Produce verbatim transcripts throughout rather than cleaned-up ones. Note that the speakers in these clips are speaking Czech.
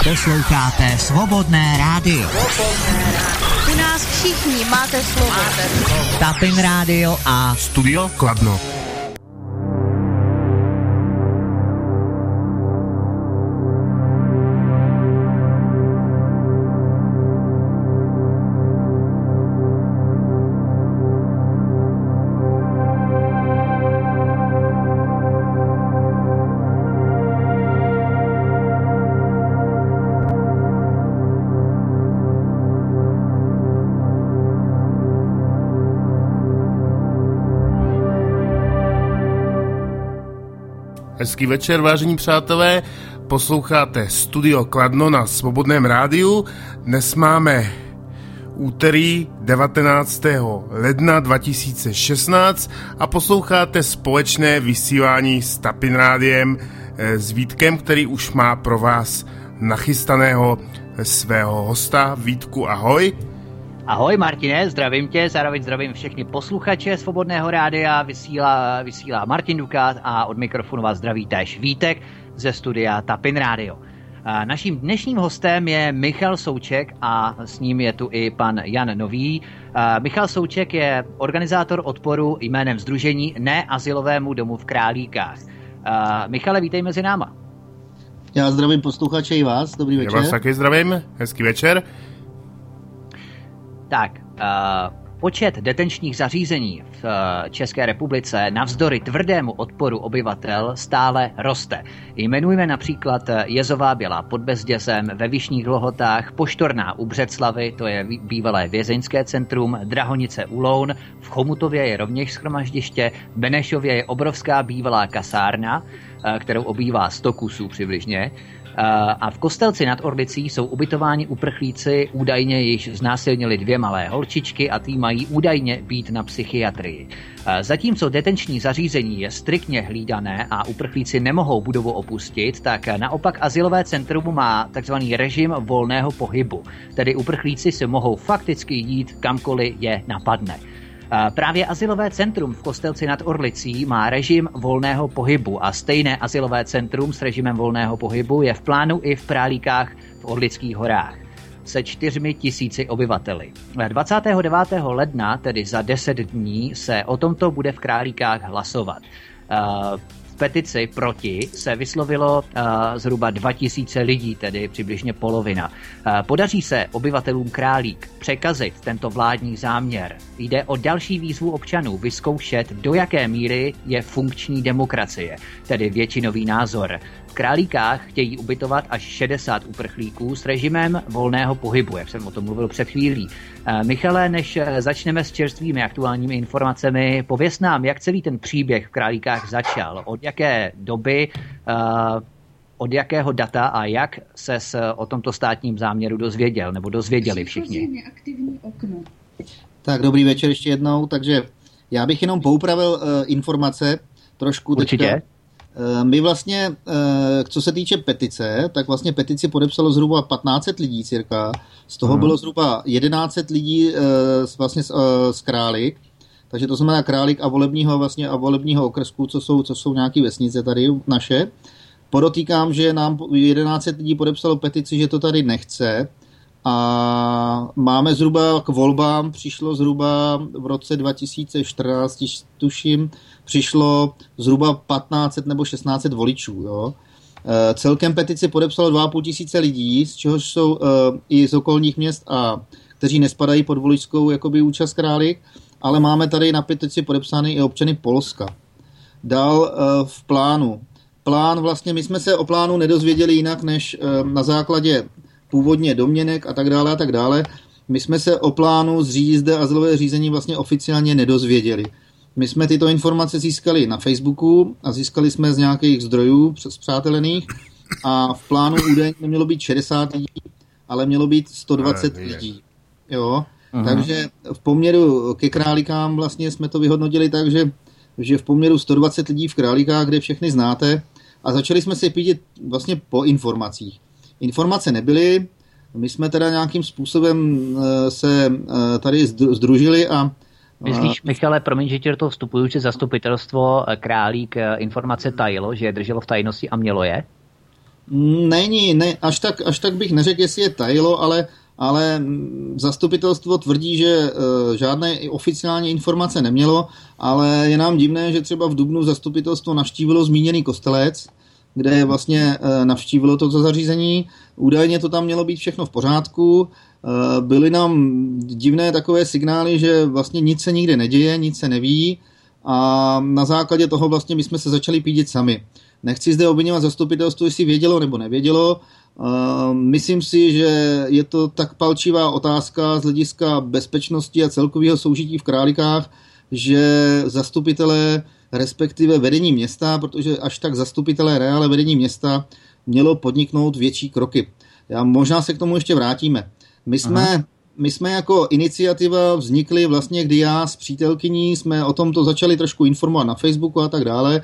Posloucháte Svobodné rádio. U nás všichni máte slovo. Tapin rádio a Studio Kladno. Hezký večer, vážení přátelé, posloucháte Studio Kladno na Svobodném rádiu. Dnes máme úterý devatenáctého ledna dva tisíce šestnáct a posloucháte společné vysílání s Tapin rádiem s Vítkem, který už má pro vás nachystaného svého hosta. Vítku, ahoj. Ahoj Martine, zdravím tě, zároveň zdravím všechny posluchače Svobodného rádia, vysílá, vysílá Martin Dukát a od mikrofonu vás zdraví též Vítek ze studia Tapin rádio. Naším dnešním hostem je Michal Souček a s ním je tu i pan Jan Nový. Michal Souček je organizátor odporu jménem sdružení Ne azylovému domu v Králíkách. Michale, vítej mezi náma. Já zdravím posluchače i vás, dobrý večer. Já vás taky zdravím, hezký večer. Tak, uh, počet detenčních zařízení v uh, České republice navzdory tvrdému odporu obyvatel stále roste. Jmenujeme například Jezová Bělá pod Bezděsem, ve Vyšných Lhotách, Poštorná u Břeclavi, to je bývalé vězeňské centrum, Drahonice u Loun, v Chomutově je rovněž shromaždiště, v Benešově je obrovská bývalá kasárna, uh, kterou obývá sto kusů přibližně. A v Kostelci nad Orlicí jsou ubytováni uprchlíci, údajně již znásilnili dvě malé holčičky a ty mají údajně být na psychiatrii. Zatímco detenční zařízení je striktně hlídané a uprchlíci nemohou budovu opustit, tak naopak azylové centrum má takzvaný režim volného pohybu. Tedy uprchlíci se mohou fakticky jít kamkoliv je napadne. Právě azylové centrum v Kostelci nad Orlicí má režim volného pohybu a stejné azylové centrum s režimem volného pohybu je v plánu i v Králíkách v Orlických horách se čtyřmi tisíci obyvateli. dvacátého devátého ledna, tedy za deset dní, se o tomto bude v Králíkách hlasovat. V petici proti se vyslovilo uh, zhruba dva tisíce lidí, tedy přibližně polovina. Uh, podaří se obyvatelům Králík překazit tento vládní záměr. Jde o další výzvu občanů vyzkoušet, do jaké míry je funkční demokracie, tedy většinový názor. V Králíkách chtějí ubytovat až šedesát uprchlíků s režimem volného pohybu, jak jsem o tom mluvil před chvílí. Uh, Michale, než začneme s čerstvými aktuálními informacemi, pověz nám, jak celý ten příběh v Králíkách začal, od jaké doby, uh, od jakého data a jak ses o tomto státním záměru dozvěděl, nebo dozvěděli všichni. Neaktivní okno. Tak dobrý večer ještě jednou, takže já bych jenom poupravil uh, informace trošku. Určitě. Teďka. Uh, my vlastně, uh, co se týče petice, tak vlastně petici podepsalo zhruba patnáct set lidí cirka, z toho hmm. bylo zhruba jedenáct set lidí uh, vlastně z, uh, z Králík. Takže to znamená Králík a volebního vlastně a volebního okrsku, co jsou, co jsou nějaké vesnice tady naše. Podotýkám, že nám jedenáct set lidí podepsalo petici, že to tady nechce. A máme zhruba k volbám, přišlo zhruba v roce dva tisíce čtrnáct, tuším, přišlo zhruba patnáct set nebo šestnáct set voličů. Jo. E, celkem petici podepsalo dva a půl tisíce lidí, z čehož jsou e, i z okolních měst, a kteří nespadají pod voličskou jakoby účast Králík. Ale máme tady na petici podepsány i občany Polska. Dál uh, v plánu. Plán vlastně, my jsme se o plánu nedozvěděli jinak, než uh, na základě původně domněnek a tak dále a tak dále. My jsme se o plánu zřídit zde azylové řízení vlastně oficiálně nedozvěděli. My jsme tyto informace získali na Facebooku a získali jsme z nějakých zdrojů spřátelených a v plánu údajně nemělo být šedesát lidí, ale mělo být sto dvacet lidí. Jo. Aha. Takže v poměru ke Králíkám vlastně jsme to vyhodnotili tak, že, že v poměru sto dvacet lidí v Králíkách, kde všechny znáte, a začali jsme se pídit vlastně po informacích. Informace nebyly, my jsme teda nějakým způsobem se tady združili a... Myslíš, Michale, promiň, že ti do toho vstupuju, že zastupitelstvo Králík informace tajilo, že je drželo v tajnosti a mělo je? Není, ne, až tak, až tak bych neřekl, jestli je tajilo, ale, ale zastupitelstvo tvrdí, že uh, žádné oficiální informace nemělo, ale je nám divné, že třeba v dubnu zastupitelstvo navštívilo zmíněný Kostelec, kde vlastně uh, navštívilo toto zařízení. Údajně to tam mělo být všechno v pořádku. Uh, byly nám divné takové signály, že vlastně nic se nikde neděje, nic se neví a na základě toho vlastně my jsme se začali pídit sami. Nechci zde obviňovat zastupitelstvo, jestli vědělo nebo nevědělo. Myslím si, že je to tak palčivá otázka z hlediska bezpečnosti a celkového soužití v Králikách, že zastupitelé, respektive vedení města, protože až tak zastupitelé, reále vedení města, mělo podniknout větší kroky. Já možná se k tomu ještě vrátíme. My jsme, my jsme jako iniciativa vznikli vlastně, kdy já s přítelkyní jsme o tomto začali trošku informovat na Facebooku a tak dále.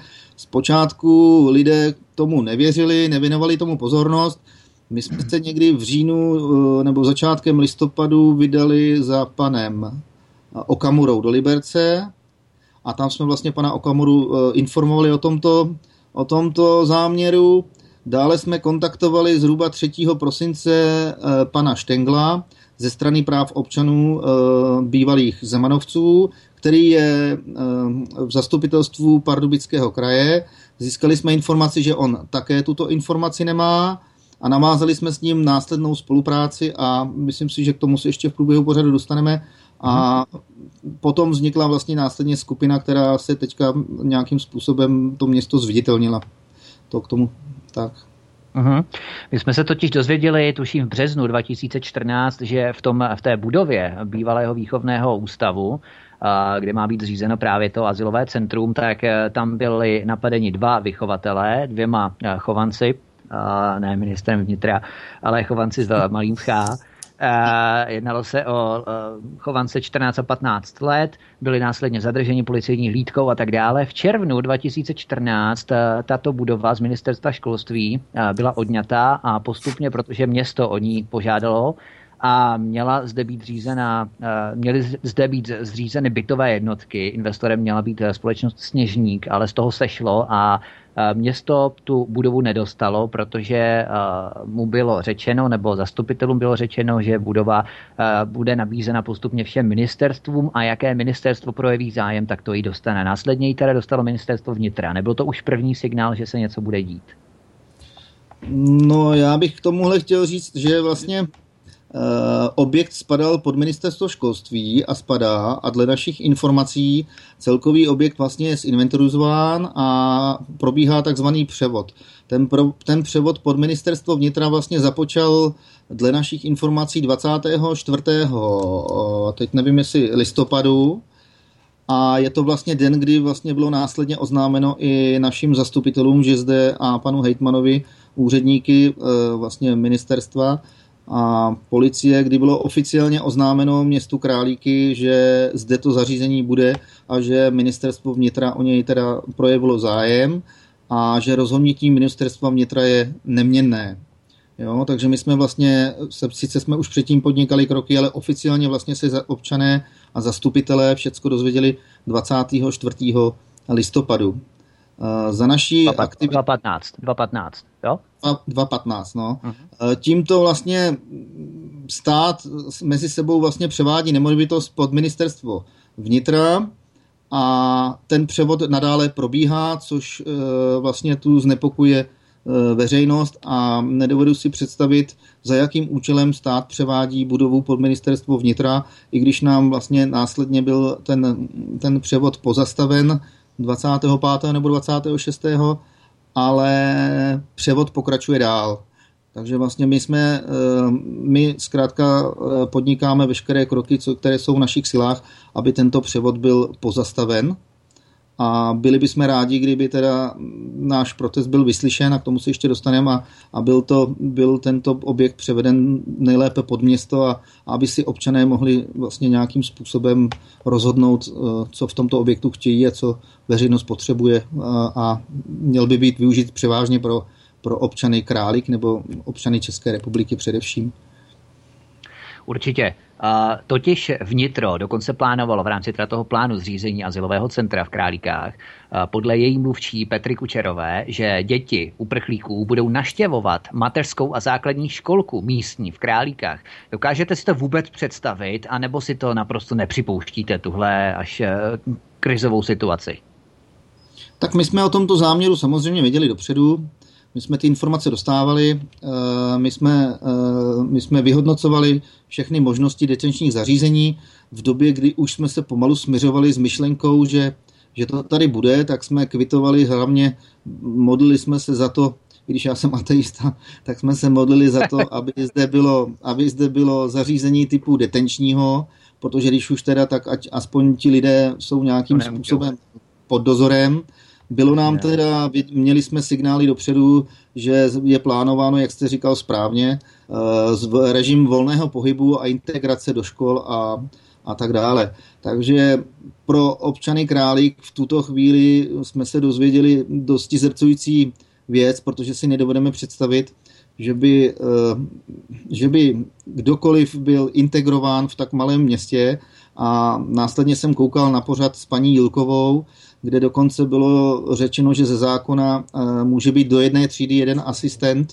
Zpočátku lidé tomu nevěřili, nevěnovali tomu pozornost. My jsme se někdy v říjnu nebo začátkem listopadu vydali za panem Okamurou do Liberce a tam jsme vlastně pana Okamuru informovali o tomto, o tomto záměru. Dále jsme kontaktovali zhruba třetího prosince pana Štengla ze strany práv občanů bývalých Zemanovců, který je v zastupitelstvu Pardubického kraje. Získali jsme informaci, že on také tuto informaci nemá a navázali jsme s ním následnou spolupráci a myslím si, že k tomu se ještě v průběhu pořadu dostaneme. A potom vznikla vlastně následně skupina, která se teďka nějakým způsobem to město zviditelnila. To k tomu tak. Uhum. My jsme se totiž dozvěděli, tuším v březnu dva tisíce čtrnáct, že v, tom, v té budově bývalého výchovného ústavu, kde má být zřízeno právě to azylové centrum, tak tam byli napadeni dva vychovatelé, dvěma chovanci, ne ministrem vnitra, ale chovanci s malým chá. Jednalo se o chovance čtrnáct a patnáct let, byli následně zadrženi policejní hlídkou a tak dále. V červnu dva tisíce čtrnáct tato budova z ministerstva školství byla odňatá a postupně, protože město o ní požádalo, a měla zde být zřízena, měly zde být zřízeny bytové jednotky. Investorem měla být společnost Sněžník, ale z toho sešlo a město tu budovu nedostalo, protože mu bylo řečeno, nebo zastupitelům bylo řečeno, že budova bude nabízena postupně všem ministerstvům a jaké ministerstvo projeví zájem, tak to ji dostane. Následně ji teda dostalo ministerstvo vnitra. Nebyl to už první signál, že se něco bude dít? No, já bych k tomuhle chtěl říct, že vlastně Uh, objekt spadal pod ministerstvo školství a spadá a dle našich informací celkový objekt vlastně je zinventorizován a probíhá takzvaný převod. Ten, pro, ten převod pod ministerstvo vnitra vlastně započal dle našich informací dvacátého čtvrtého teď nevím jestli listopadu a je to vlastně den, kdy vlastně bylo následně oznámeno i našim zastupitelům, že zde a panu hejtmanovi úředníky uh, vlastně ministerstva a policie, kdy bylo oficiálně oznámeno městu Králíky, že zde to zařízení bude a že ministerstvo vnitra o něj teda projevilo zájem a že rozhodnutí ministerstva vnitra je neměnné. Jo, takže my jsme vlastně, sice jsme už předtím podnikali kroky, ale oficiálně vlastně se občané a zastupitelé všecko dozvěděli dvacátého čtvrtého listopadu. Za naší aktivitu... dva patnáct, jo? dva patnáct, no. Uh-huh. Tímto vlastně stát mezi sebou vlastně převádí nemovitost pod ministerstvo vnitra a ten převod nadále probíhá, což uh, vlastně tu znepokuje uh, veřejnost a nedovedu si představit, za jakým účelem stát převádí budovu pod ministerstvo vnitra, i když nám vlastně následně byl ten, ten převod pozastaven dvacátého pátého nebo dvacátého šestého ale převod pokračuje dál. Takže vlastně my jsme, my zkrátka podnikáme veškeré kroky, které jsou v našich silách, aby tento převod byl pozastaven. A byli bychom rádi, kdyby teda náš protest byl vyslyšen a k tomu se ještě dostaneme a, a byl, to, byl tento objekt převeden nejlépe pod město a, a aby si občané mohli vlastně nějakým způsobem rozhodnout, co v tomto objektu chtějí a co veřejnost potřebuje a, a měl by být využit převážně pro, pro občany Králík nebo občany České republiky především. Určitě. Totiž vnitro dokonce plánovalo v rámci toho plánu zřízení azylového centra v Králíkách podle její mluvčí Petry Kučerové, že děti uprchlíků budou naštěvovat mateřskou a základní školku místní v Králíkách. Dokážete si to vůbec představit, anebo si to naprosto nepřipouštíte, tuhle až krizovou situaci? Tak my jsme o tomto záměru samozřejmě věděli dopředu. My jsme ty informace dostávali, my jsme, my jsme vyhodnocovali všechny možnosti detenčních zařízení. V době, kdy už jsme se pomalu směřovali s myšlenkou, že, že to tady bude, tak jsme kvitovali, hlavně modlili jsme se za to, když já jsem ateista, tak jsme se modlili za to, aby zde bylo, aby zde bylo zařízení typu detenčního, protože když už teda, tak ať aspoň ti lidé jsou nějakým způsobem pod dozorem. Bylo nám teda, měli jsme signály dopředu, že je plánováno, jak jste říkal správně, režim volného pohybu a integrace do škol a, a tak dále. Takže pro občany Králík v tuto chvíli jsme se dozvěděli dosti zrcující věc, protože si nedovedeme představit, že by, že by kdokoliv byl integrován v tak malém městě. A následně jsem koukal na pořad s paní Jilkovou, kde dokonce bylo řečeno, že ze zákona může být do jedné třídy jeden asistent,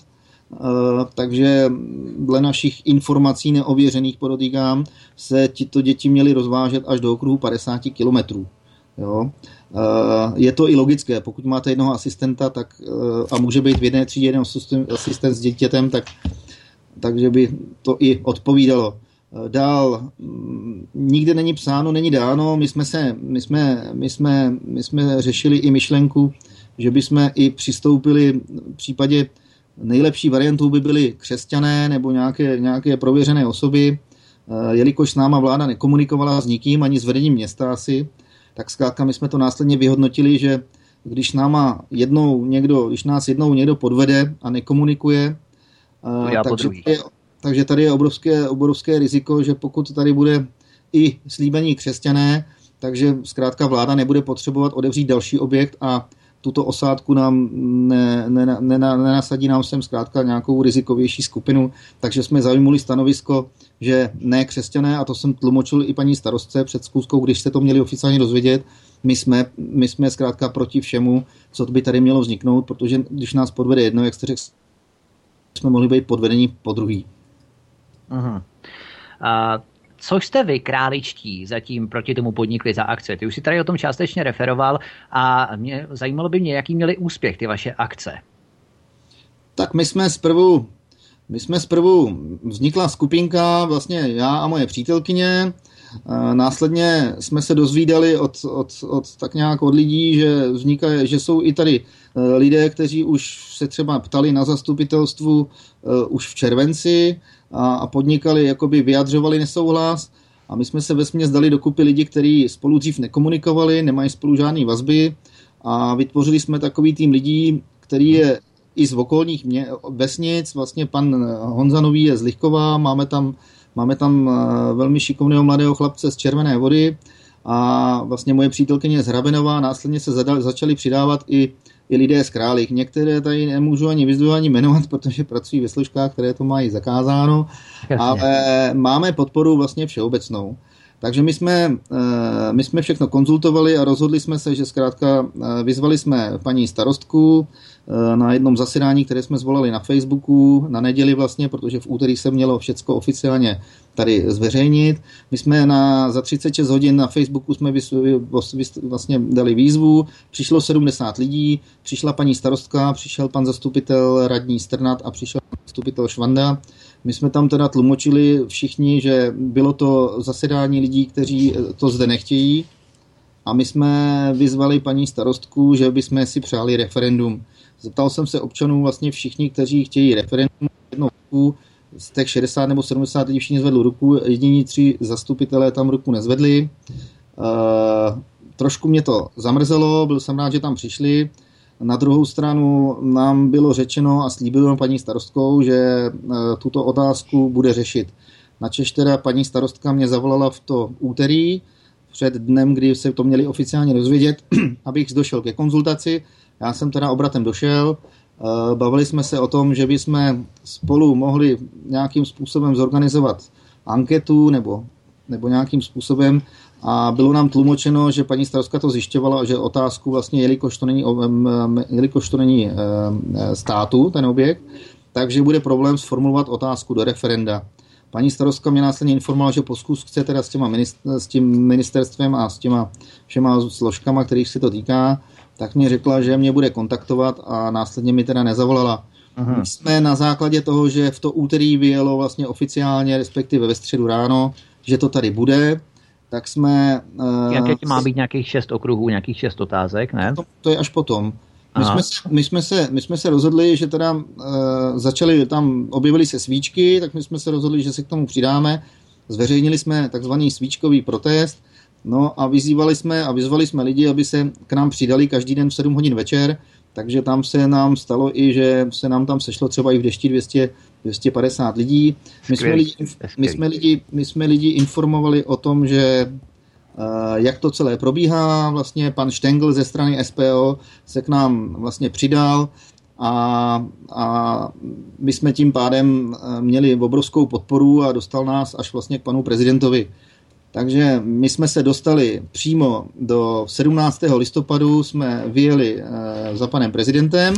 takže dle našich informací neověřených, podotýkám, se tito děti měly rozvážet až do okruhu padesát kilometrů. Jo. Je to i logické, pokud máte jednoho asistenta tak, a může být v jedné třídě jeden asistent s dítětem, tak, takže by to i odpovídalo. Dál, nikde není psáno, není dáno, my jsme, se, my, jsme, my, jsme, my jsme řešili i myšlenku, že bychom i přistoupili v případě nejlepší variantou by byly křesťané nebo nějaké, nějaké prověřené osoby, jelikož s náma vláda nekomunikovala s nikým, ani s vedením města asi, tak zkrátka my jsme to následně vyhodnotili, že když, náma jednou někdo, když nás jednou někdo podvede a nekomunikuje, takže je, takže tady je obrovské, obrovské riziko, že pokud tady bude i slíbení křesťané, takže zkrátka vláda nebude potřebovat odevřít další objekt a tuto osádku nám ne, ne, ne, nenasadí nám sem zkrátka nějakou rizikovější skupinu, takže jsme zaujmuli stanovisko, že ne křesťané, a to jsem tlumočil i paní starostce před schůzkou, když se to měli oficiálně dozvědět, my jsme, my jsme zkrátka proti všemu, co by tady mělo vzniknout, protože když nás podvede jedno, jak jste řekl, jsme mohli být podvedení po druhý. Uh-huh. A co jste vy, králičtí, zatím proti tomu podnikli za akce? Ty už si tady o tom částečně referoval a mě, zajímalo by mě, jaký měly úspěch ty vaše akce. Tak my jsme zprvu, my jsme zprvu vznikla skupinka, vlastně já a moje přítelkyně, následně jsme se dozvídali od, od, od tak nějak od lidí, že vznikají, že jsou i tady lidé, kteří už se třeba ptali na zastupitelstvu uh, už v červenci a, a podnikali, jakoby vyjadřovali nesouhlas a my jsme se vesměs dali dokupy lidi, kteří spolu dřív nekomunikovali, nemají spolu žádné vazby a vytvořili jsme takový tým lidí, který je i z okolních mě, vesnic, vlastně pan Honza Nový je z Lichkova, máme tam, máme tam velmi šikovného mladého chlapce z Červené Vody a vlastně moje přítelkyně z Hrabenova, následně se zadali, začali přidávat i i lidé z Králík. Některé tady nemůžu ani vyzdvihovat, ani jmenovat, protože pracují ve složkách, které to mají zakázáno, jasně. Ale máme podporu vlastně všeobecnou. Takže my jsme, my jsme všechno konzultovali a rozhodli jsme se, že zkrátka vyzvali jsme paní starostku na jednom zasedání, které jsme zvolali na Facebooku, na neděli vlastně, protože v úterý se mělo všecko oficiálně tady zveřejnit. My jsme na, za třicet šest hodin na Facebooku jsme vys, vys, vlastně dali výzvu, přišlo sedmdesát lidí, přišla paní starostka, přišel pan zastupitel radní Strnad a přišel pan zastupitel Švanda. My jsme tam teda tlumočili všichni, že bylo to zasedání lidí, kteří to zde nechtějí a my jsme vyzvali paní starostku, že bychom si přáli referendum. Zeptal jsem se občanů vlastně všichni, kteří chtějí referendum jednou ruku, z těch šedesát nebo sedmdesát lidí všichni zvedli ruku, jediní tři zastupitelé tam ruku nezvedli. Uh, trošku mě to zamrzelo, byl jsem rád, že tam přišli. Na druhou stranu nám bylo řečeno a slíbilo paní starostkou, že tuto otázku bude řešit. Načež teda paní starostka mě zavolala v to úterý, před dnem, kdy se to měli oficiálně dozvědět, abych došel ke konzultaci. Já jsem teda obratem došel, bavili jsme se o tom, že bychom spolu mohli nějakým způsobem zorganizovat anketu nebo, nebo nějakým způsobem a bylo nám tlumočeno, že paní starostka to zjišťovala, že otázku vlastně, jelikož to není, jelikož to není státu, ten objekt, takže bude problém sformulovat otázku do referenda. Paní starostka mě následně informovala, že po zkusce teda s, těma minister, s tím ministerstvem a s těma všema složkama, kterých se to týká, tak mě řekla, že mě bude kontaktovat a následně mi teda nezavolala. Aha. My jsme na základě toho, že v to úterý vyjelo vlastně oficiálně, respektive ve středu ráno, že to tady bude, tak jsme... Jaké uh, má být nějakých šest okruhů, nějakých šest otázek, ne? To, to je až potom. My jsme, se, my, jsme se, my jsme se rozhodli, že teda uh, začali, tam objevily se svíčky, tak my jsme se rozhodli, že se k tomu přidáme. Zveřejnili jsme takzvaný svíčkový protest, no a vyzývali jsme a vyzvali jsme lidi, aby se k nám přidali každý den v sedm hodin večer, takže tam se nám stalo i, že se nám tam sešlo třeba i v dešti dvě stě, dvě stě padesát lidí. My jsme lidi, my jsme lidi, my jsme lidi informovali o tom, že jak to celé probíhá. Vlastně pan Štengl ze strany S P O se k nám vlastně přidal a, a my jsme tím pádem měli obrovskou podporu a dostal nás až vlastně k panu prezidentovi. Takže my jsme se dostali přímo do sedmnáctého listopadu, jsme vyjeli za panem prezidentem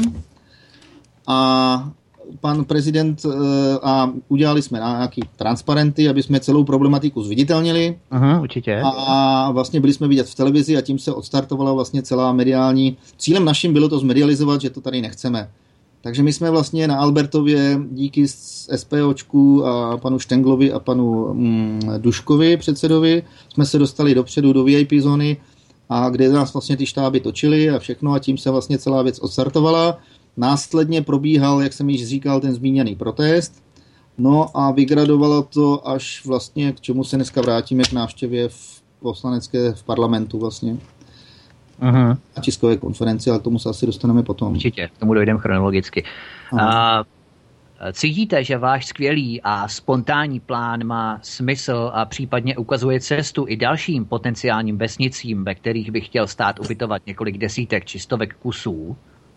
a pan prezident a udělali jsme nějaký transparenty, aby jsme celou problematiku zviditelnili. Aha, určitě. A vlastně byli jsme vidět v televizi a tím se odstartovala vlastně celá mediální. Cílem naším bylo to zmedializovat, že to tady nechceme. Takže my jsme vlastně na Albertově díky SPOčku a panu Štenglovi a panu mm, Duškovi, předsedovi, jsme se dostali dopředu do V I P zóny, a kde nás vlastně ty štáby točily a všechno a tím se vlastně celá věc odstartovala. Následně probíhal, jak jsem již říkal, ten zmíněný protest. No a vygradovalo to až vlastně, k čemu se dneska vrátíme, k návštěvě v poslanecké, v parlamentu vlastně. Aha. A tiskové konferenci, ale k tomu se asi dostaneme potom. Určitě, k tomu dojdeme chronologicky. A, cítíte, že váš skvělý a spontánní plán má smysl a případně ukazuje cestu i dalším potenciálním vesnicím, ve kterých by chtěl stát ubytovat několik desítek či stovek kusů?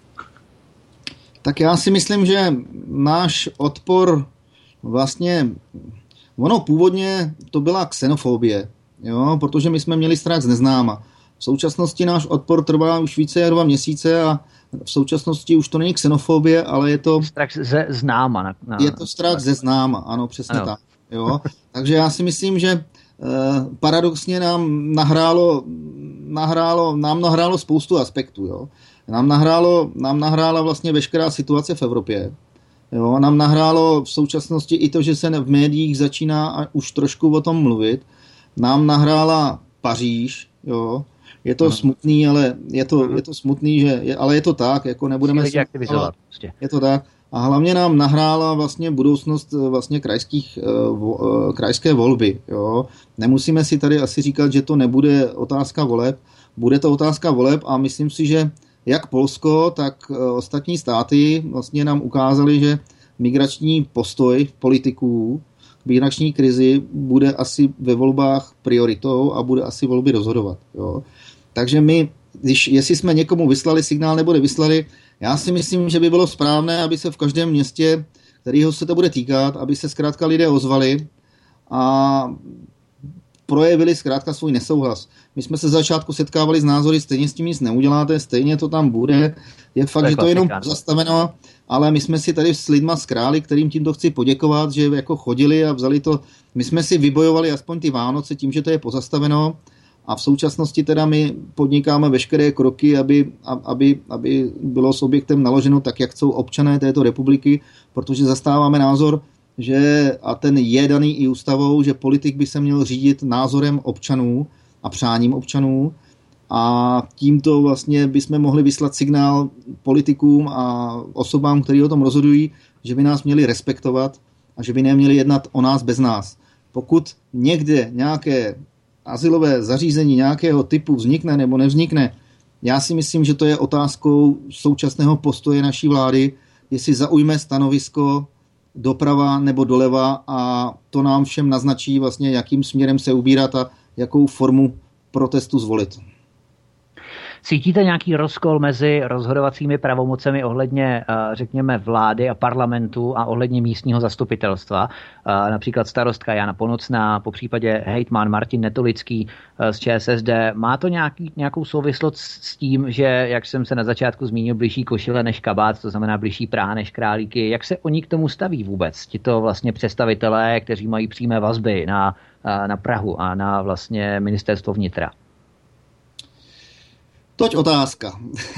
Tak já si myslím, že náš odpor vlastně, ono původně to byla xenofobie, jo, protože my jsme měli strach z neznáma. V současnosti náš odpor trvá už více jak dva měsíce a v současnosti už to není xenofobie, ale je to... Strach ze známa. Na, na, je to strach ze známa, ano, přesně ano. tak. Jo. Takže já si myslím, že eh, paradoxně nám nahrálo, nahrálo, nám nahrálo spoustu aspektů, jo. Nám nahrálo, nám nahrála vlastně veškerá situace v Evropě. Jo, nám nahrálo v současnosti i to, že se v médiích začíná už trošku o tom mluvit. Nám nahrála Paříž, jo. Je to no. smutný, ale je to, je to smutný, že je, ale je to tak, jako nebudeme si aktivizovat. Prostě. Je to tak. A hlavně nám nahrála vlastně budoucnost vlastně krajských, vo, krajské volby, jo. Nemusíme si tady asi říkat, že to nebude otázka voleb. Bude to otázka voleb a myslím si, že jak Polsko, tak ostatní státy vlastně nám ukázali, že migrační postoj politiků k migrační krizi bude asi ve volbách prioritou a bude asi volby rozhodovat. Jo. Takže my, když, jestli jsme někomu vyslali signál nebo nevyslali, já si myslím, že by bylo správné, aby se v každém městě, kterého se to bude týkat, aby se zkrátka lidé ozvali a projevili zkrátka svůj nesouhlas. My jsme se za začátku setkávali s názory, stejně s tím nic neuděláte, stejně to tam bude. Je fakt, to je že to je jenom zastaveno, ale my jsme si tady s lidma z Králi, kterým tímto chci poděkovat, že jako chodili a vzali to. My jsme si vybojovali aspoň ty Vánoce tím, že to je pozastaveno a v současnosti teda my podnikáme veškeré kroky, aby, aby, aby bylo s objektem naloženo tak, jak jsou občané této republiky, protože zastáváme názor, že, a ten je daný i ústavou, že politik by se měl řídit názorem občanů a přáním občanů a tímto vlastně bychom mohli vyslat signál politikům a osobám, kteří o tom rozhodují, že by nás měli respektovat a že by neměli jednat o nás bez nás. Pokud někde nějaké azylové zařízení nějakého typu vznikne nebo nevznikne, já si myslím, že to je otázkou současného postoje naší vlády, jestli zaujme stanovisko doprava nebo doleva a to nám všem naznačí vlastně, jakým směrem se ubírat a jakou formu protestu zvolit. Cítíte nějaký rozkol mezi rozhodovacími pravomocemi ohledně, řekněme, vlády a parlamentu a ohledně místního zastupitelstva? Například starostka Jana Ponocná, po případě hejtman Martin Netolický z ČSSD. Má to nějaký, nějakou souvislost s tím, že, jak jsem se na začátku zmínil, blížší košile než kabát, to znamená blížší Praha než Králíky. Jak se oni k tomu staví vůbec? Tito vlastně představitelé, kteří mají přímé vazby na, na Prahu a na vlastně ministerstvo vnitra? Toť otázka.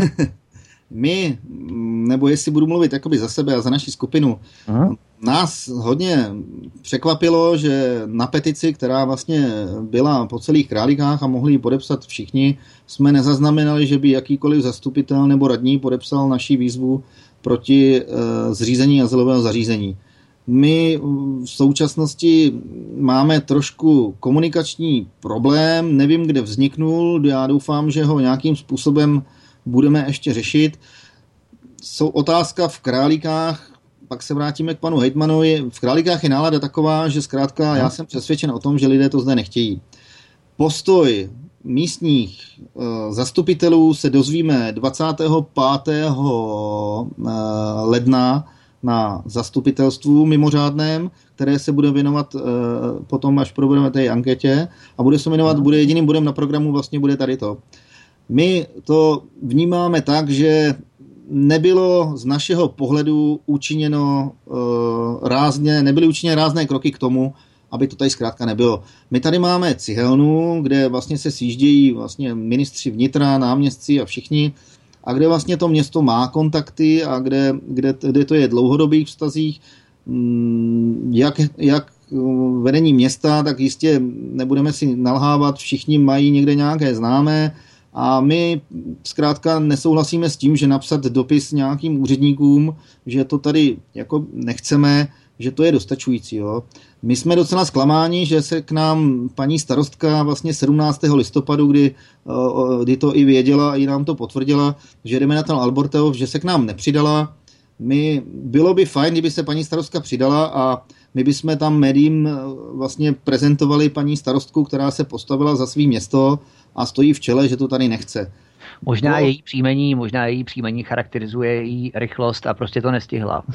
My, nebo jestli budu mluvit jakoby za sebe a za naši skupinu, Aha. nás hodně překvapilo, že na petici, která vlastně byla po celých Králíkách a mohli ji podepsat všichni, jsme nezaznamenali, že by jakýkoliv zastupitel nebo radní podepsal naši výzvu proti e, zřízení azylového zařízení. My v současnosti máme trošku komunikační problém, nevím, kde vzniknul, já doufám, že ho nějakým způsobem budeme ještě řešit. Jsou otázka v Králíkách, pak se vrátíme k panu hejtmanovi. V Králíkách je nálada taková, že zkrátka já jsem přesvědčen o tom, že lidé to zde nechtějí. Postoj místních uh, zastupitelů se dozvíme dvacátého pátého ledna na zastupitelstvu mimořádném, které se bude věnovat uh, potom, až probudeme té anketě a bude se jmenovat, bude jediným bodem na programu, vlastně bude tady to. My to vnímáme tak, že nebylo z našeho pohledu učiněno uh, rázně, nebyly učiněny rázné kroky k tomu, aby to tady zkrátka nebylo. My tady máme cihelnu, kde vlastně se sjíždějí vlastně ministři vnitra, náměstci a všichni, a kde vlastně to město má kontakty a kde, kde, kde to je dlouhodobých vztazích, jak, jak vedení města, tak jistě nebudeme si nalhávat, všichni mají někde nějaké známé a my zkrátka nesouhlasíme s tím, že napsat dopis nějakým úředníkům, že to tady jako nechceme, že to je dostačující. Jo. My jsme docela zklamáni, že se k nám paní starostka vlastně sedmnáctého listopadu, kdy, kdy to i věděla a i nám to potvrdila, že jdeme na ten Albortov, že se k nám nepřidala. My, bylo by fajn, kdyby se paní starostka přidala a my bychom tam médiím vlastně prezentovali paní starostku, která se postavila za svý město a stojí v čele, že to tady nechce. Možná no, její příjmení, možná její příjmení charakterizuje její rychlost a prostě to nestihla.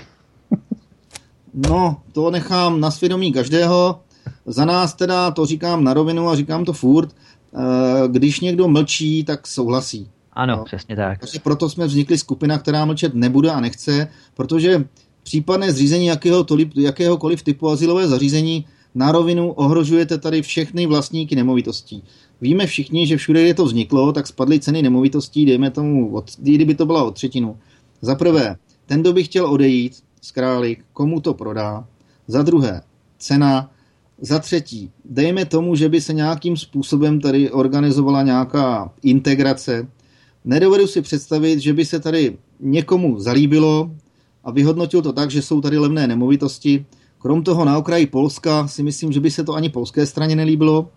No, to nechám na svědomí každého. Za nás teda to říkám na rovinu a říkám to furt. Když někdo mlčí, tak souhlasí. Ano, no. Přesně tak. Takže proto jsme vznikli skupina, která mlčet nebude a nechce, protože případné zřízení jakéhokoliv, jakéhokoliv typu azylové zařízení na rovinu ohrožujete tady všechny vlastníky nemovitostí. Víme všichni, že všude, kde to vzniklo, tak spadly ceny nemovitostí, dejme tomu, od, kdyby to byla o třetinu. Za prvé, ten, kdo by chtěl odejít z Králík, komu to prodá. Za druhé, cena. Za třetí, dejme tomu, že by se nějakým způsobem tady organizovala nějaká integrace. Nedovedu si představit, že by se tady někomu zalíbilo a vyhodnotil to tak, že jsou tady levné nemovitosti. Krom toho na okraji Polska si myslím, že by se to ani polské straně nelíbilo.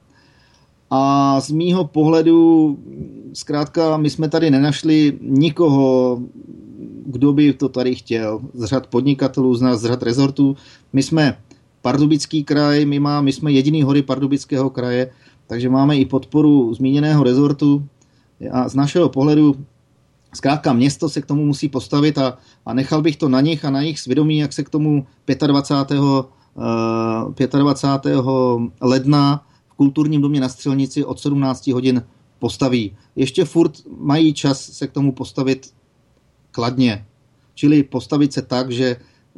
A z mýho pohledu, zkrátka, my jsme tady nenašli nikoho, kdo by to tady chtěl. Z řad podnikatelů, z nás, z řad rezortů. My jsme Pardubický kraj, my, má, my jsme jediný hory Pardubického kraje, takže máme i podporu zmíněného rezortu. A z našeho pohledu zkrátka město se k tomu musí postavit a, a nechal bych to na nich a na jejich svědomí, jak se k tomu dvacátého pátého dvacátého ledna v kulturním domě na Střelnici od sedmnáct hodin postaví. Ještě furt mají čas se k tomu postavit kladně, čili postavit se tak, že,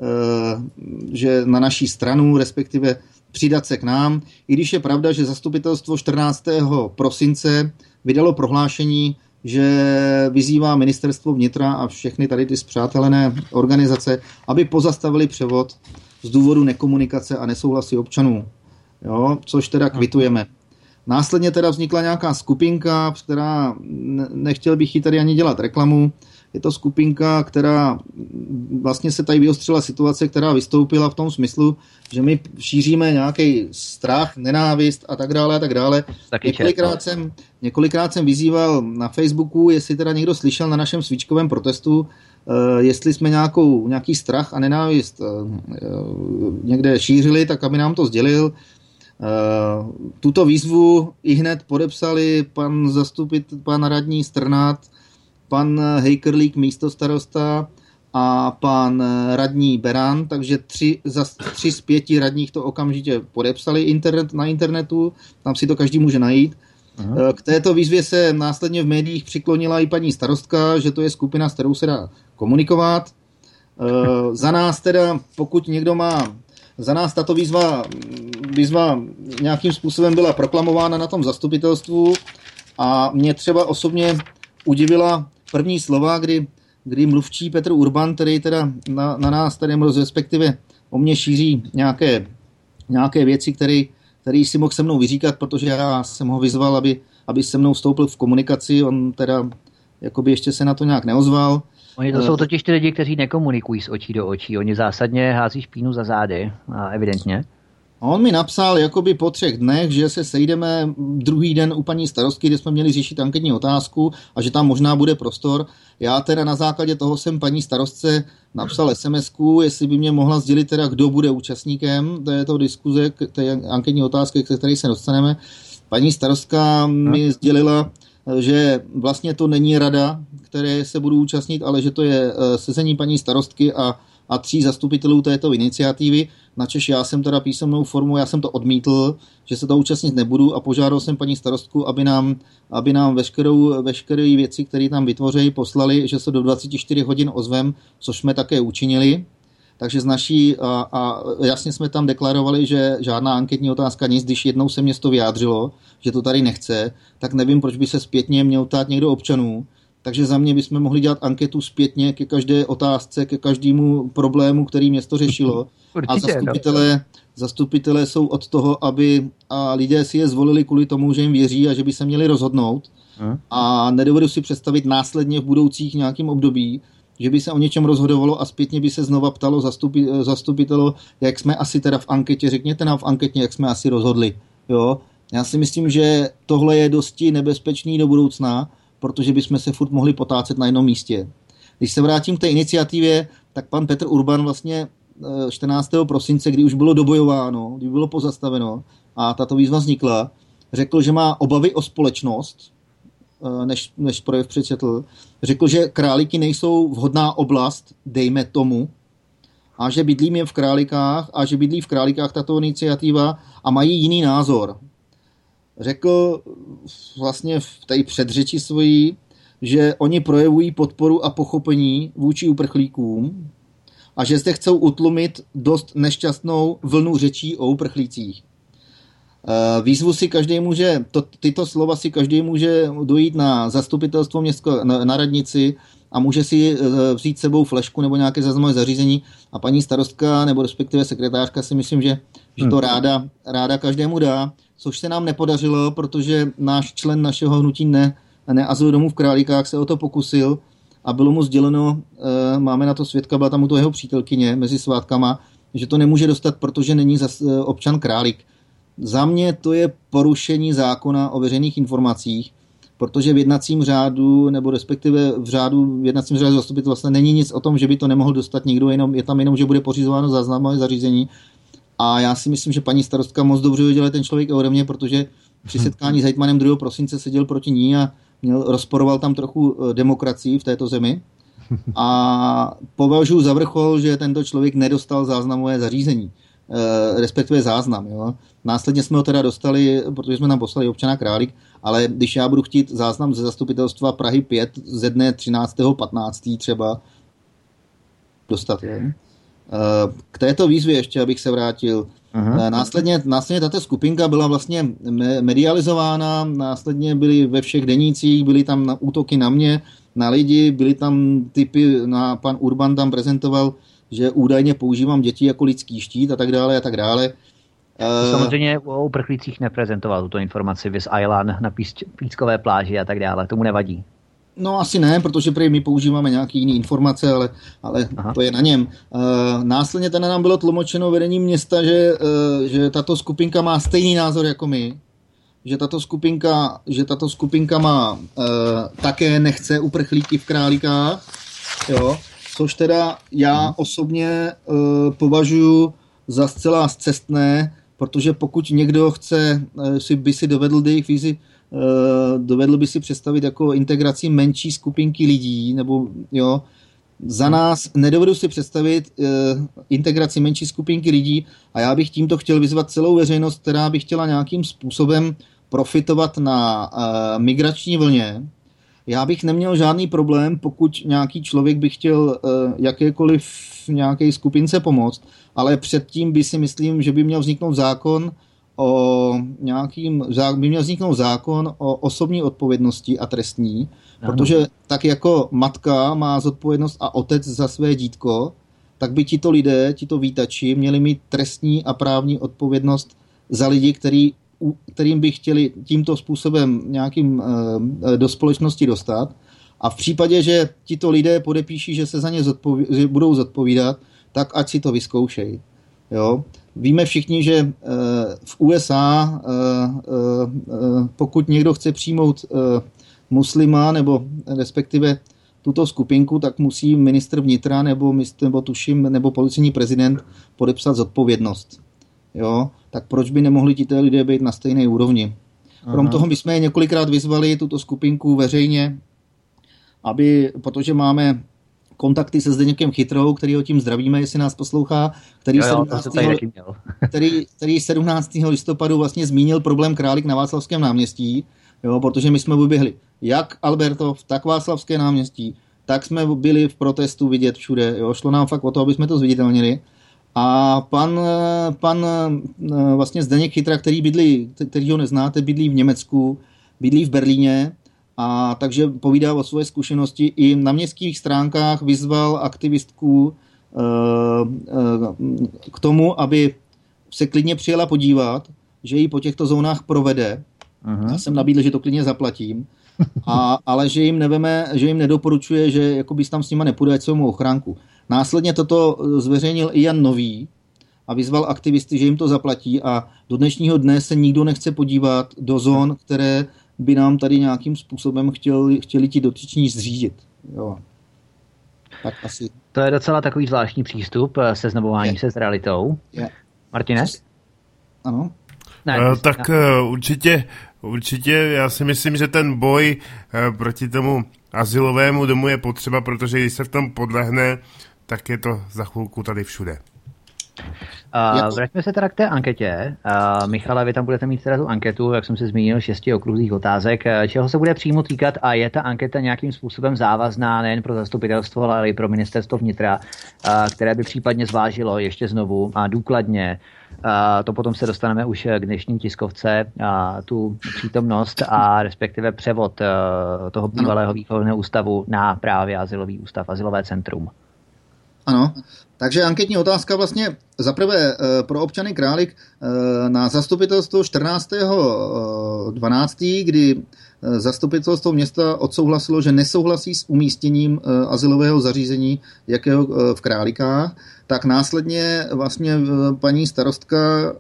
že na naší stranu, respektive přidat se k nám, i když je pravda, že zastupitelstvo čtrnáctého prosince vydalo prohlášení, že vyzývá ministerstvo vnitra a všechny tady ty spřátelené organizace, aby pozastavili převod z důvodu nekomunikace a nesouhlasy občanů. Jo, což teda kvitujeme. Následně teda vznikla nějaká skupinka, která, nechtěl bych jí tady ani dělat reklamu, je to skupinka, která vlastně se tady vyostřila situace, která vystoupila v tom smyslu, že my šíříme nějaký strach, nenávist a tak dále a tak dále. Několikrát jsem, několikrát jsem vyzýval na Facebooku, jestli teda někdo slyšel na našem svíčkovém protestu, jestli jsme nějakou, nějaký strach a nenávist někde šířili, tak aby nám to sdělil. Tuto výzvu i hned podepsali pan zastupit, pan radní Strnad, pan Hejkrlík místostarosta a pan radní Beran, takže tři, za, tři z pěti radních to okamžitě podepsali internet, na internetu, tam si to každý může najít. Aha. K této výzvě se následně v médiích přiklonila i paní starostka, že to je skupina, s kterou se dá komunikovat. Za nás teda, pokud někdo má, za nás tato výzva, výzva nějakým způsobem byla proklamována na tom zastupitelstvu a mě třeba osobně udivila první slova, kdy, kdy mluvčí Petr Urban, který teda na, na nás tady respektive o mě šíří nějaké, nějaké věci, které který si mohl se mnou vyříkat, protože já jsem ho vyzval, aby, aby se mnou vstoupil v komunikaci, on teda jakoby ještě se na to nějak neozval. Oni to jsou totiž ty lidi, kteří nekomunikují z očí do očí, oni zásadně hází špínu za zády, evidentně. On mi napsal jakoby po třech dnech, že se sejdeme druhý den u paní starostky, kde jsme měli řešit anketní otázku a že tam možná bude prostor. Já teda na základě toho jsem paní starostce napsal es em esku, jestli by mě mohla sdělit teda, kdo bude účastníkem této diskuze, té anketní otázky, ke které se dostaneme. Paní starostka mi sdělila, že vlastně to není rada, které se budou účastnit, ale že to je sezení paní starostky a a tří zastupitelů této iniciativy, načež já jsem teda písemnou formu, já jsem to odmítl, že se to účastnit nebudu a požádal jsem paní starostku, aby nám, aby nám veškerou, veškeré věci, které tam vytvoří, poslali, že se do dvacet čtyři hodin ozvem, což jsme také učinili. Takže z naší, a, a jasně jsme tam deklarovali, že žádná anketní otázka nic, když jednou se město vyjádřilo, že to tady nechce, tak nevím, proč by se zpětně měl ptát někdo občanů. Takže za mě bychom mohli dělat anketu zpětně ke každé otázce, ke každému problému, který město řešilo. Určitě, a zastupitelé, zastupitelé jsou od toho, aby a lidé si je zvolili kvůli tomu, že jim věří a že by se měli rozhodnout. Hmm. A nedovedu si představit následně v budoucích nějakým období, že by se o něčem rozhodovalo a zpětně by se znova ptalo zastupi, zastupitelo, jak jsme asi teda v anketě, řekněte nám v anketě, jak jsme asi rozhodli. Jo? Já si myslím, že tohle je dosti nebezpečný do budoucna, protože bychom se furt mohli potácet na jednom místě. Když se vrátím k té iniciativě, tak pan Petr Urban vlastně čtrnáctého prosince, kdy už bylo dobojováno, kdy bylo pozastaveno a tato výzva vznikla, řekl, že má obavy o společnost, než, než projev přečetl. Řekl, že Králíky nejsou vhodná oblast, dejme tomu, a že bydlím je v Králikách a že bydlí v Králikách tato iniciativa a mají jiný názor. Řekl vlastně v té předřeči svojí, že oni projevují podporu a pochopení vůči uprchlíkům a že zde chcou utlumit dost nešťastnou vlnu řečí o uprchlících. Výzvu si každý může, to, tyto slova si každý může dojít na zastupitelstvo městské, na, na radnici a může si vzít sebou flešku nebo nějaké záznamové zařízení a paní starostka nebo respektive sekretářka si myslím, že, že to ráda, ráda každému dá, což se nám nepodařilo, protože náš člen našeho hnutí ne, ne Azyl domů v Králíkách se o to pokusil a bylo mu sděleno, e, máme na to svědka, byla tam u toho jeho přítelkyně mezi svátkama, že to nemůže dostat, protože není zas, e, občan Králík. Za mě to je porušení zákona o veřejných informacích, protože v jednacím řádu, nebo respektive v řádu, v jednacím řádu zastupitelstva není nic o tom, že by to nemohl dostat nikdo, jenom, je tam jenom, že bude pořizováno záznamové zařízení. A já si myslím, že paní starostka moc dobře viděla ten člověk ode mě, protože při setkání s hejtmanem druhého prosince seděl proti ní a měl, rozporoval tam trochu demokracii v této zemi. A považuji za vrchol, že tento člověk nedostal záznamové zařízení, respektive záznam. Jo. Následně jsme ho teda dostali, protože jsme nám poslali občana Králík, ale když já budu chtít záznam ze zastupitelstva Prahy pět ze dne třináctého patnáctého třeba dostat. Je. K této výzvě ještě, abych se vrátil. Aha. Následně, následně tato skupinka byla vlastně medializována, následně byly ve všech denících, byly tam na útoky na mě, na lidi, byly tam typy, na pan Urban tam prezentoval, že údajně používám děti jako lidský štít a tak dále a tak dále. To samozřejmě o uprchlících neprezentoval tuto informaci Vis Island na Pískové pláži a tak dále, tomu nevadí. No asi ne, protože prý my používáme nějaké jiné informace, ale, ale to je na něm. E, následně teda nám bylo tlumočeno vedením města, že, e, že tato skupinka má stejný názor jako my, že tato skupinka, že tato skupinka má e, také nechce uprchlíky v Králíkách, jo, což teda já osobně e, považuji za zcela scestné, protože pokud někdo chce, si by si dovedl jejich vizi, dovedl by si představit jako integraci menší skupinky lidí, nebo jo, za nás nedovedu si představit uh, integraci menší skupinky lidí a já bych tímto chtěl vyzvat celou veřejnost, která by chtěla nějakým způsobem profitovat na uh, migrační vlně. Já bych neměl žádný problém, pokud nějaký člověk by chtěl uh, jakékoliv nějaké skupince pomoct, ale předtím by si myslím, že by měl vzniknout zákon o nějakým, by měl vzniknout zákon o osobní odpovědnosti a trestní, ano. Protože tak jako matka má zodpovědnost a otec za své dítko, tak by tito lidé, tito vítači měli mít trestní a právní odpovědnost za lidi, který, kterým by chtěli tímto způsobem nějakým e, do společnosti dostat. A v případě, že tito lidé podepíší, že se za ně zodpoví, že budou zodpovídat, tak ať si to vyzkoušejí. Jo? Víme všichni, že e, v U S A e, e, pokud někdo chce přijmout e, muslima, nebo respektive tuto skupinku, tak musí ministr vnitra nebo, nebo tuším, nebo policejní prezident podepsat zodpovědnost. Jo? Tak proč by nemohli tito lidé být na stejné úrovni? Krom toho my jsme je několikrát vyzvali, tuto skupinku veřejně, aby, protože máme kontakty se Zdeněkem Chytrou, který ho tím zdravíme, jestli nás poslouchá, který, jo, jo, sedmnáctého který, který sedmnáctého listopadu vlastně zmínil problém Králík na Václavském náměstí, jo, protože my jsme vyběhli jak Albertov, tak Václavské náměstí, tak jsme byli v protestu vidět všude. Jo. Šlo nám fakt o to, aby jsme to zviditelnili. A pan, pan vlastně Zdeněk Chytra, který bydlí, který ho neznáte, bydlí v Německu, bydlí v Berlíně, a takže povídá o své zkušenosti. I na městských stránkách vyzval aktivistku k tomu, aby se klidně přijela podívat, že ji po těchto zónách provede. Aha. Já jsem nabídl, že to klidně zaplatím, a, ale že jim, neveme, že jim nedoporučuje, že jakoby tam s nima nepůjde, ať jsou mu ochránku. Následně toto zveřejnil i Jan Nový a vyzval aktivisty, že jim to zaplatí, a do dnešního dne se nikdo nechce podívat do zón, které by nám tady nějakým způsobem chtěli, chtěli ti dotyční zřídit. Jo. Tak asi. To je docela takový zvláštní přístup, seznamování se s realitou. Je. Martine? Ano. Ne, uh, tak uh, určitě, určitě já si myslím, že ten boj uh, proti tomu azylovému domu je potřeba, protože když se v tom podlehne, tak je to za chvilku tady všude. Uh, vraťme se teda k té anketě. Uh, Michale, vy tam budete mít teda tu anketu, jak jsem si zmínil, šesti okruhých otázek, čeho se bude přímo týkat, a je ta anketa nějakým způsobem závazná nejen pro zastupitelstvo, ale i pro ministerstvo vnitra, uh, které by případně zvážilo ještě znovu a důkladně. Uh, to potom se dostaneme už k dnešní tiskovce, uh, tu přítomnost a respektive převod uh, toho bývalého výchovného ústavu na právě azylový ústav, azylové centrum. Ano, takže anketní otázka vlastně zaprvé pro občany Králík na zastupitelstvo čtrnáctého dvanáctého, kdy zastupitelstvo města odsouhlasilo, že nesouhlasí s umístěním azylového zařízení jakého v Králíkách, tak následně vlastně paní starostka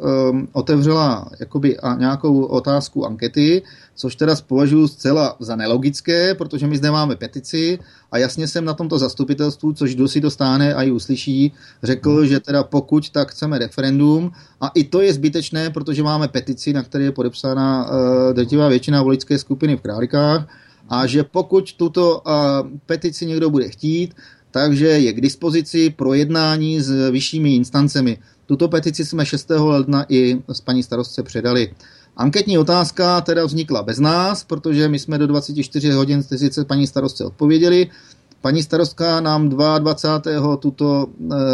otevřela jakoby nějakou otázku ankety, což teda považuji zcela za nelogické, protože my zde máme petici a jasně jsem na tomto zastupitelstvu, což kdo si to stáhne a ji uslyší, řekl, že teda pokud, tak chceme referendum, a i to je zbytečné, protože máme petici, na které je podepsána uh, drtivá většina voličské skupiny v Králíkách, a že pokud tuto uh, petici někdo bude chtít, takže je k dispozici pro jednání s vyššími instancemi. Tuto petici jsme šestého ledna i s paní starostce předali. Anketní otázka teda vznikla bez nás, protože my jsme do dvacet čtyři hodin sice paní starostce odpověděli. Paní starostka nám dvacátého druhého tuto,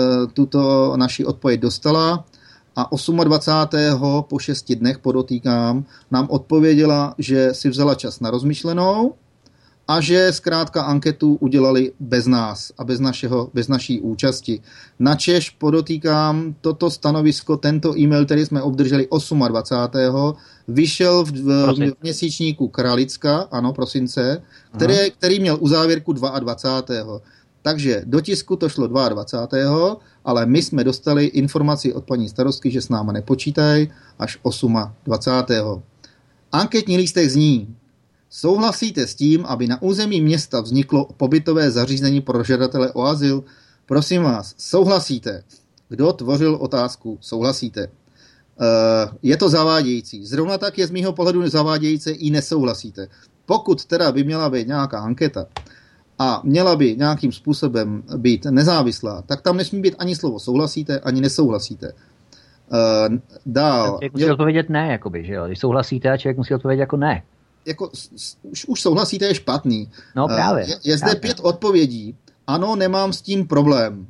tuto naši odpověď dostala a dvacátého osmého po šesti dnech, podotýkám, nám odpověděla, že si vzala čas na rozmyšlenou a že zkrátka anketu udělali bez nás a bez, našeho, bez naší účasti. Načež podotýkám, toto stanovisko, tento e-mail, který jsme obdrželi dvacátého osmého vyšel v, v, v měsíčníku Kralicka, ano, prosince, který, který měl uzávěrku dvacátého druhého Takže do tisku to šlo dvacátého druhého ale my jsme dostali informaci od paní starostky, že s náma nepočítají až dvacátého osmého Anketní lístek zní: souhlasíte s tím, aby na území města vzniklo pobytové zařízení pro žadatele o azyl? Prosím vás, souhlasíte? Kdo tvořil otázku? Souhlasíte? je to zavádějící. Zrovna tak je z mýho pohledu zavádějící i nesouhlasíte. Pokud teda by měla být nějaká anketa a měla by nějakým způsobem být nezávislá, tak tam nesmí být ani slovo souhlasíte, ani nesouhlasíte. Uh, dál. Člověk musí odpovědět ne, jakoby, že jo? Když souhlasíte, a člověk musí odpovědět jako ne. Jako, už, už souhlasíte je špatný. No právě. Uh, je, je zde právě. pět odpovědí. Ano, nemám s tím problém.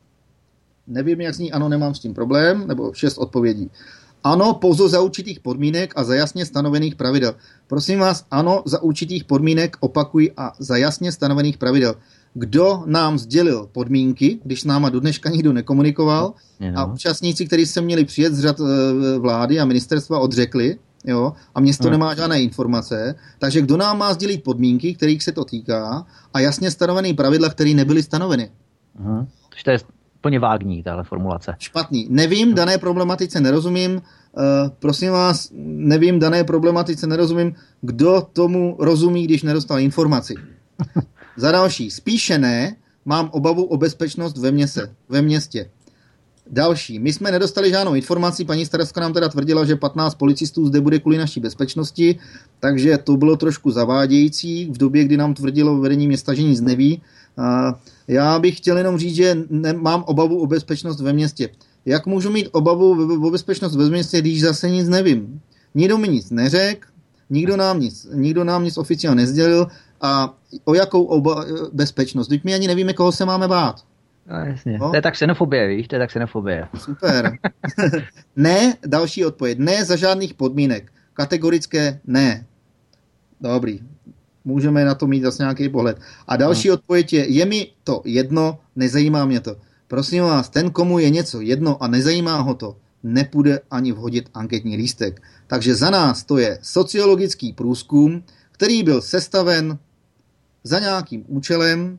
Nevím, jak zní ano, nemám s tím problém, nebo šest odpovědí. Ano, pouze za určitých podmínek a za jasně stanovených pravidel. Prosím vás, ano, za určitých podmínek, opakuji, a za jasně stanovených pravidel. Kdo nám sdělil podmínky, když s náma do dneška nikdo nekomunikoval, no. A účastníci, kteří se měli přijet z řad vlády a ministerstva, odřekli, jo, a město no. nemá žádné informace, takže kdo nám má sdělit podmínky, kterých se to týká, a jasně stanovené pravidla, které nebyly stanoveny. Aha. To je plně vágní, tahle formulace. Špatný. Nevím, dané problematice nerozumím. Uh, prosím vás, nevím, dané problematice nerozumím. Kdo tomu rozumí, když nedostal informaci? Za další. Spíše ne, mám obavu o bezpečnost ve, měse, ve městě. Další. My jsme nedostali žádnou informaci, paní starostka nám teda tvrdila, že patnáct policistů zde bude kvůli naší bezpečnosti, takže to bylo trošku zavádějící v době, kdy nám tvrdilo vedení města, že nic neví. Uh, já bych chtěl jenom říct, že nemám obavu o bezpečnost ve městě. Jak můžu mít obavu o bezpečnost ve městě, když zase nic nevím? Nikdo mi nic neřekl, nikdo nám nic, nikdo nám nic oficiálně nezdělil a o jakou oba, bezpečnost? Teď my ani nevíme, koho se máme bát. No, jasně. No? To je tak xenofobie, víš? To je tak xenofobie. Super. Ne, další odpověď. Ne za žádných podmínek. Kategorické ne. Dobrý. Můžeme na to mít zase nějaký pohled. A další no. odpověď je, je mi to jedno, nezajímá mě to. Prosím vás, ten, komu je něco jedno a nezajímá ho to, nepůjde ani vhodit anketní lístek. Takže za nás to je sociologický průzkum, který byl sestaven za nějakým účelem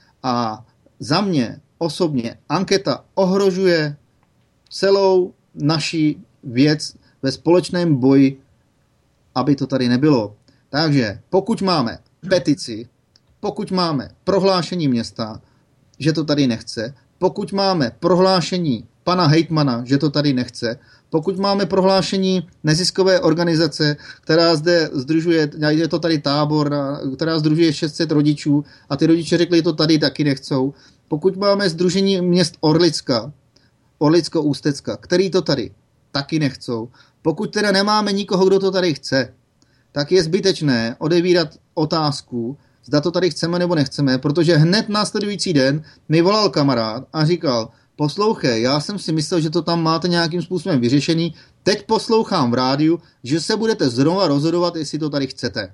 a za mě osobně anketa ohrožuje celou naši věc ve společném boji, aby to tady nebylo. Takže pokud máme petici, pokud máme prohlášení města, že to tady nechce, pokud máme prohlášení pana hejtmana, že to tady nechce, pokud máme prohlášení neziskové organizace, která zde sdružuje, je to tady tábor, která sdružuje šest set rodičů a ty rodiče řekli, že to tady taky nechcou, pokud máme sdružení měst Orlicka, Orlicko-Ústecka, který to tady taky nechcou, pokud teda nemáme nikoho, kdo to tady chce, tak je zbytečné odevírat otázku, zda to tady chceme nebo nechceme, protože hned následující den mi volal kamarád a říkal, poslouchej, já jsem si myslel, že to tam máte nějakým způsobem vyřešený, teď poslouchám v rádiu, že se budete znovu rozhodovat, jestli to tady chcete.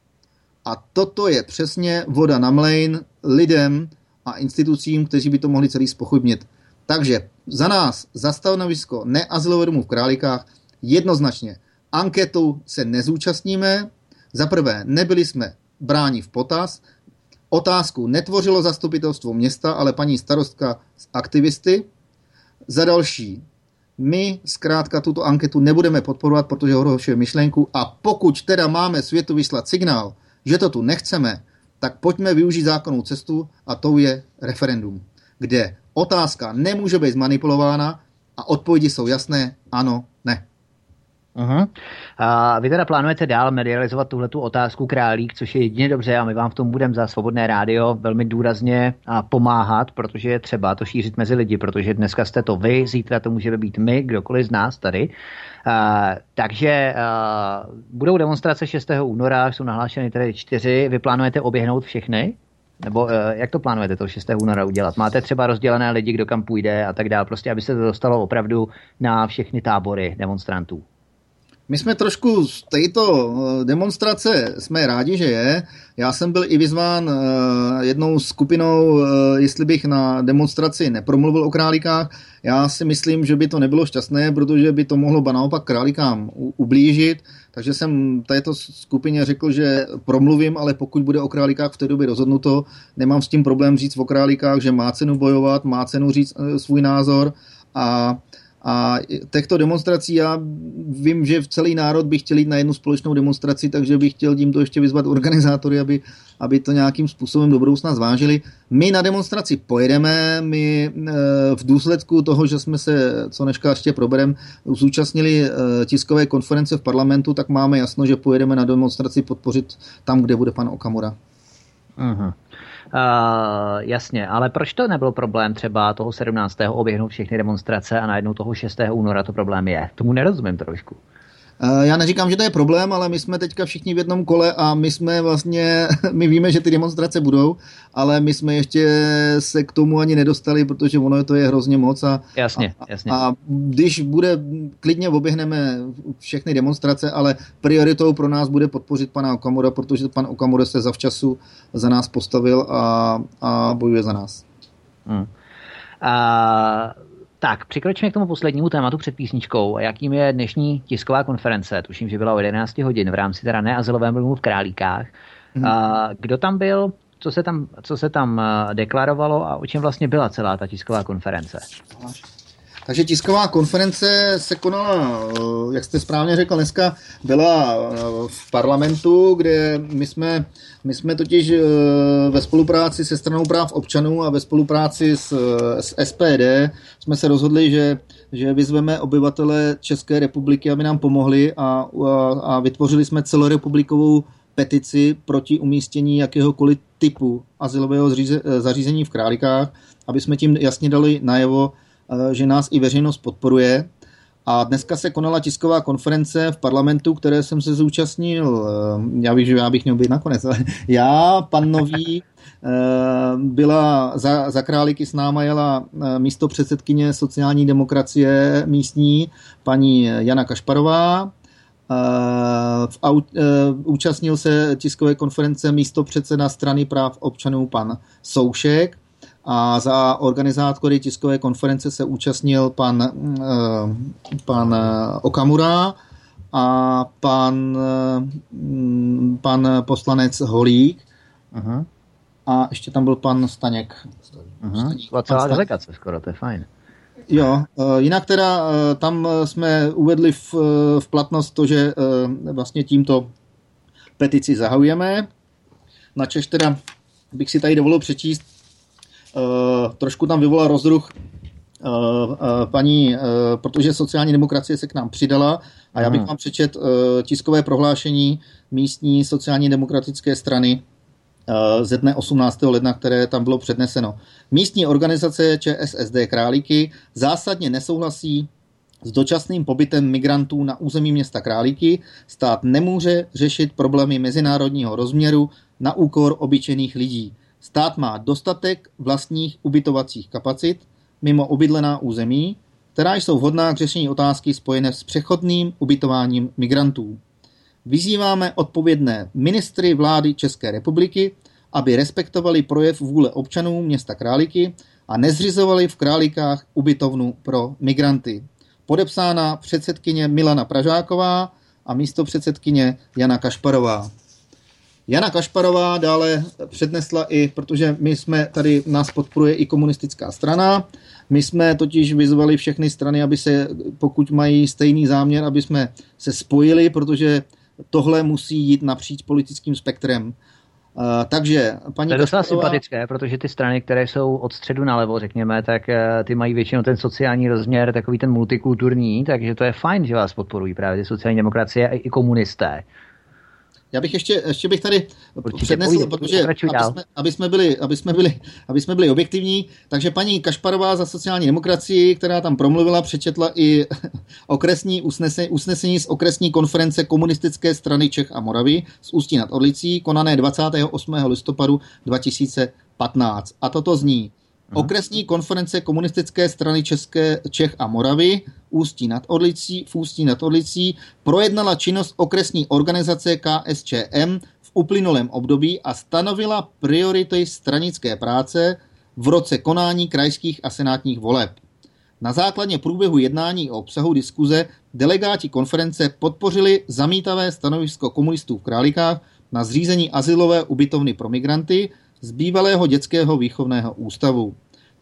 A toto je přesně voda na mlejn lidem a institucím, kteří by to mohli celý zpochybnit. Takže za nás, za stanovisko neazylového domu v Králíkách, jednoznačně anketu se nezúčastníme. Za prvé, nebyli jsme bráni v potaz. Otázku netvořilo zastupitelstvo města, ale paní starostka s aktivisty. Za další, my zkrátka tuto anketu nebudeme podporovat, protože ohrožuje myšlenku a pokud teda máme světu vyslat signál, že to tu nechceme, tak pojďme využít zákonnou cestu a tou je referendum, kde otázka nemůže být zmanipulována a odpovědi jsou jasné, ano, ne. Uh-huh. A vy teda plánujete dál medializovat tuhletu otázku Králík, což je jedině dobře a my vám v tom budeme za Svobodné rádio velmi důrazně pomáhat, protože je třeba to šířit mezi lidi, protože dneska jste to vy, zítra to můžeme být my, kdokoliv z nás tady. Uh, takže uh, budou demonstrace šestého února, jsou nahlášeny tady čtyři, vy plánujete oběhnout všechny? Nebo uh, jak to plánujete to šestého února udělat? Máte třeba rozdělené lidi, kdo kam půjde a tak dále, prostě aby se to dostalo opravdu na všechny tábory demonstrantů? My jsme trošku z této demonstrace, jsme rádi, že je. Já jsem byl i vyzván jednou skupinou, jestli bych na demonstraci nepromluvil o Králíkách. Já si myslím, že by to nebylo šťastné, protože by to mohlo ba naopak Králíkám ublížit. Takže jsem této skupině řekl, že promluvím, ale pokud bude o Králíkách v té době rozhodnuto, nemám s tím problém říct o Králíkách, že má cenu bojovat, má cenu říct svůj názor a A těchto demonstrací já vím, že v celý národ by chtěl jít na jednu společnou demonstraci, takže bych chtěl tímto ještě vyzvat organizátory, aby, aby to nějakým způsobem do budoucna zvážili. My na demonstraci pojedeme, my v důsledku toho, že jsme se, co dneška ještě proberem, zúčastnili tiskové konference v parlamentu, tak máme jasno, že pojedeme na demonstraci podpořit tam, kde bude pan Okamura. Uh-huh. Uh, jasně, ale proč to nebyl problém třeba toho sedmnáctého oběhnout všechny demonstrace a najednou toho šestého února to problém je? Tomu nerozumím trošku. Já neříkám, že to je problém, ale my jsme teďka všichni v jednom kole a my jsme vlastně, my víme, že ty demonstrace budou, ale my jsme ještě se k tomu ani nedostali, protože ono to je hrozně moc a, jasně, jasně. a, a když bude, klidně oběhneme všechny demonstrace, ale prioritou pro nás bude podpořit pana Okamura, protože pan Okamura se zavčasu za nás postavil a, a bojuje za nás. Hmm. A... Tak, přikročíme k tomu poslednímu tématu před písničkou. Jakým je dnešní tisková konference? Tuším, že byla o jedenáct hodin v rámci teda neazylového mluvu v Králíkách. Hmm. A kdo tam byl, co se tam, co se tam deklarovalo a o čem vlastně byla celá ta tisková konference? Takže tisková konference se konala, jak jste správně řekl, dneska byla v parlamentu, kde my jsme, my jsme totiž ve spolupráci se stranou práv občanů a ve spolupráci s, s S P D jsme se rozhodli, že, že vyzveme obyvatele České republiky, aby nám pomohli a, a, a vytvořili jsme celorepublikovou petici proti umístění jakéhokoliv typu azylového zříze, zařízení v Králíkách, aby jsme tím jasně dali najevo, že nás i veřejnost podporuje. A dneska se konala tisková konference v parlamentu, které jsem se zúčastnil. Já bych, že já bych měl být nakonec, ale já, pan Nový, byla za, za Králíky s náma jela místopředsedkyně sociální demokracie místní, paní Jana Kašparová. V aut, účastnil se tiskové konference místopředseda strany práv občanů pan Soušek. A za organizátory tiskové konference se účastnil pan, pan Okamura a pan, pan poslanec Holík. Uh-huh. A ještě tam byl pan Staněk. Uh-huh. Staněk. Byla celá delegace skoro, to je fajn. Jo, jinak teda tam jsme uvedli v, v platnost to, že vlastně tímto petici zahajujeme. Načež teda bych si tady dovolil přečíst. Uh, trošku tam vyvolal rozruch uh, uh, paní, uh, protože sociální demokracie se k nám přidala a já bych vám přečet uh, tiskové prohlášení místní sociální demokratické strany uh, ze dne osmnáctého ledna, které tam bylo předneseno. Místní organizace Č S S D Králíky zásadně nesouhlasí s dočasným pobytem migrantů na území města Králíky. Stát nemůže řešit problémy mezinárodního rozměru na úkor obyčejných lidí. Stát má dostatek vlastních ubytovacích kapacit mimo obydlená území, která jsou vhodná k řešení otázky spojené s přechodným ubytováním migrantů. Vyzýváme odpovědné ministry vlády České republiky, aby respektovali projev vůle občanů města Králíky a nezřizovali v Králíkách ubytovnu pro migranty. Podepsána předsedkyně Milana Pražáková a místopředsedkyně Jana Kašparová. Jana Kašparová dále přednesla i, protože my jsme tady, nás podporuje i komunistická strana, my jsme totiž vyzvali všechny strany, aby se, pokud mají stejný záměr, aby jsme se spojili, protože tohle musí jít napříč politickým spektrem. Uh, takže paní to je docela Kašparová... sympatické, protože ty strany, které jsou od středu nalevo, řekněme, tak ty mají většinou ten sociální rozměr, takový ten multikulturní, takže to je fajn, že vás podporují právě ty sociální demokracie a i komunisté. Já bych ještě, ještě bych tady určitě přednesl, půjde, protože aby jsme, aby, jsme byli, aby, jsme byli, aby jsme byli objektivní, takže paní Kašparová za sociální demokracii, která tam promluvila, přečetla i okresní usnesení, usnesení z okresní konference komunistické strany Čech a Moravy z Ústí nad Orlicí, konané dvacátého osmého listopadu dva tisíce patnáct. A toto zní: Okresní konference komunistické strany České, Čech a Moravy Ústí nad Orlicí, v Ústí nad Orlicí projednala činnost okresní organizace K S Č M v uplynulém období a stanovila priority stranické práce v roce konání krajských a senátních voleb. Na základě průběhu jednání o obsahu diskuze delegáti konference podpořili zamítavé stanovisko komunistů v Králíkách na zřízení azylové ubytovny pro migranty z bývalého dětského výchovného ústavu.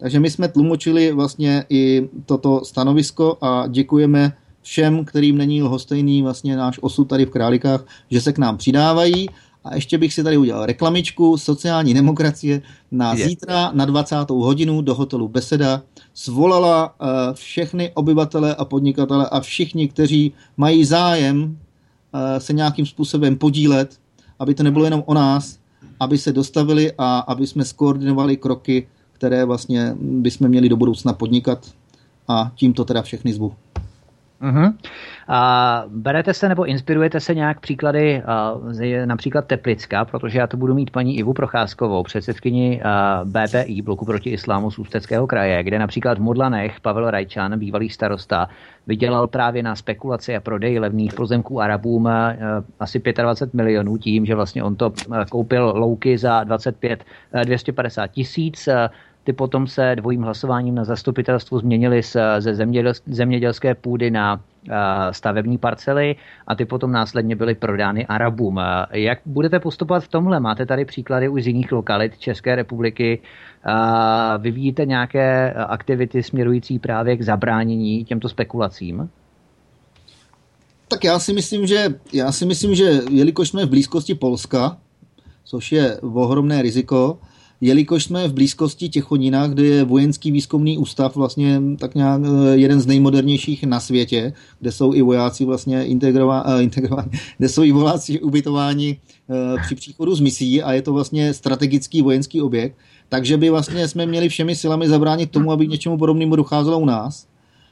Takže my jsme tlumočili vlastně i toto stanovisko a děkujeme všem, kterým není lhostejný vlastně náš osud tady v Králikách, že se k nám přidávají. A ještě bych si tady udělal reklamičku. Sociální demokracie na je. zítra na dvacátou hodinu do hotelu Beseda svolala uh, všechny obyvatele a podnikatele a všichni, kteří mají zájem uh, se nějakým způsobem podílet, aby to nebylo jenom o nás, aby se dostavili a aby jsme skoordinovali kroky, které vlastně bychom měli do budoucna podnikat. A tímto teda všechny zvu. Uh-huh. A berete se nebo inspirujete se nějak příklady, uh, například Teplicka, protože já to budu mít paní Ivu Procházkovou, předsedkyni uh, B P I, Bloku proti islámu z Ústeckého kraje, kde například v Modlanech Pavel Rajčan, bývalý starosta, vydělal právě na spekulaci a prodej levných pozemků Arabům uh, asi dvacet pět milionů tím, že vlastně on to uh, koupil louky za dvacet pět, dvě stě padesát tisíc. Uh, Ty potom se dvojím hlasováním na zastupitelstvu změnily ze zemědělské půdy na stavební parcely a ty potom následně byly prodány Arabům. Jak budete postupovat v tomhle? Máte tady příklady už z jiných lokalit České republiky? Vyvíjíte nějaké aktivity směrující právě k zabránění těmto spekulacím? Tak já si myslím, že, já si myslím, že jelikož jsme v blízkosti Polska, což je ohromné riziko, jelikož jsme v blízkosti Těchonína, kde je vojenský výzkumný ústav, vlastně tak nějak jeden z nejmodernějších na světě, kde jsou i vojáci vlastně integrováni, integrova, kde jsou i vojáci ubytováni při příchodu z misí a je to vlastně strategický vojenský objekt, takže by vlastně jsme měli všemi silami zabránit tomu, aby k něčemu podobnému docházelo u nás.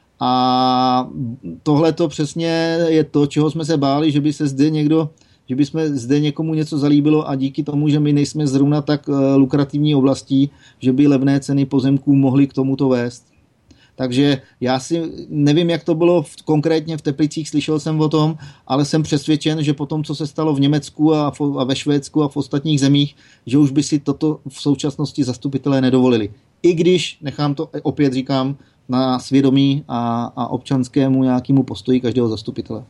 A tohle to přesně je to, čeho jsme se báli, že by se zde někdo že by jsme zde někomu něco zalíbilo a díky tomu, že my nejsme zrovna tak lukrativní oblastí, že by levné ceny pozemků mohly k tomuto vést. Takže já si nevím, jak to bylo v, konkrétně v Teplicích, slyšel jsem o tom, ale jsem přesvědčen, že po tom, co se stalo v Německu a, v, a ve Švédsku a v ostatních zemích, že už by si toto v současnosti zastupitelé nedovolili. I když, nechám to opět říkám, na svědomí a, a občanskému nějakému postoji každého zastupitele.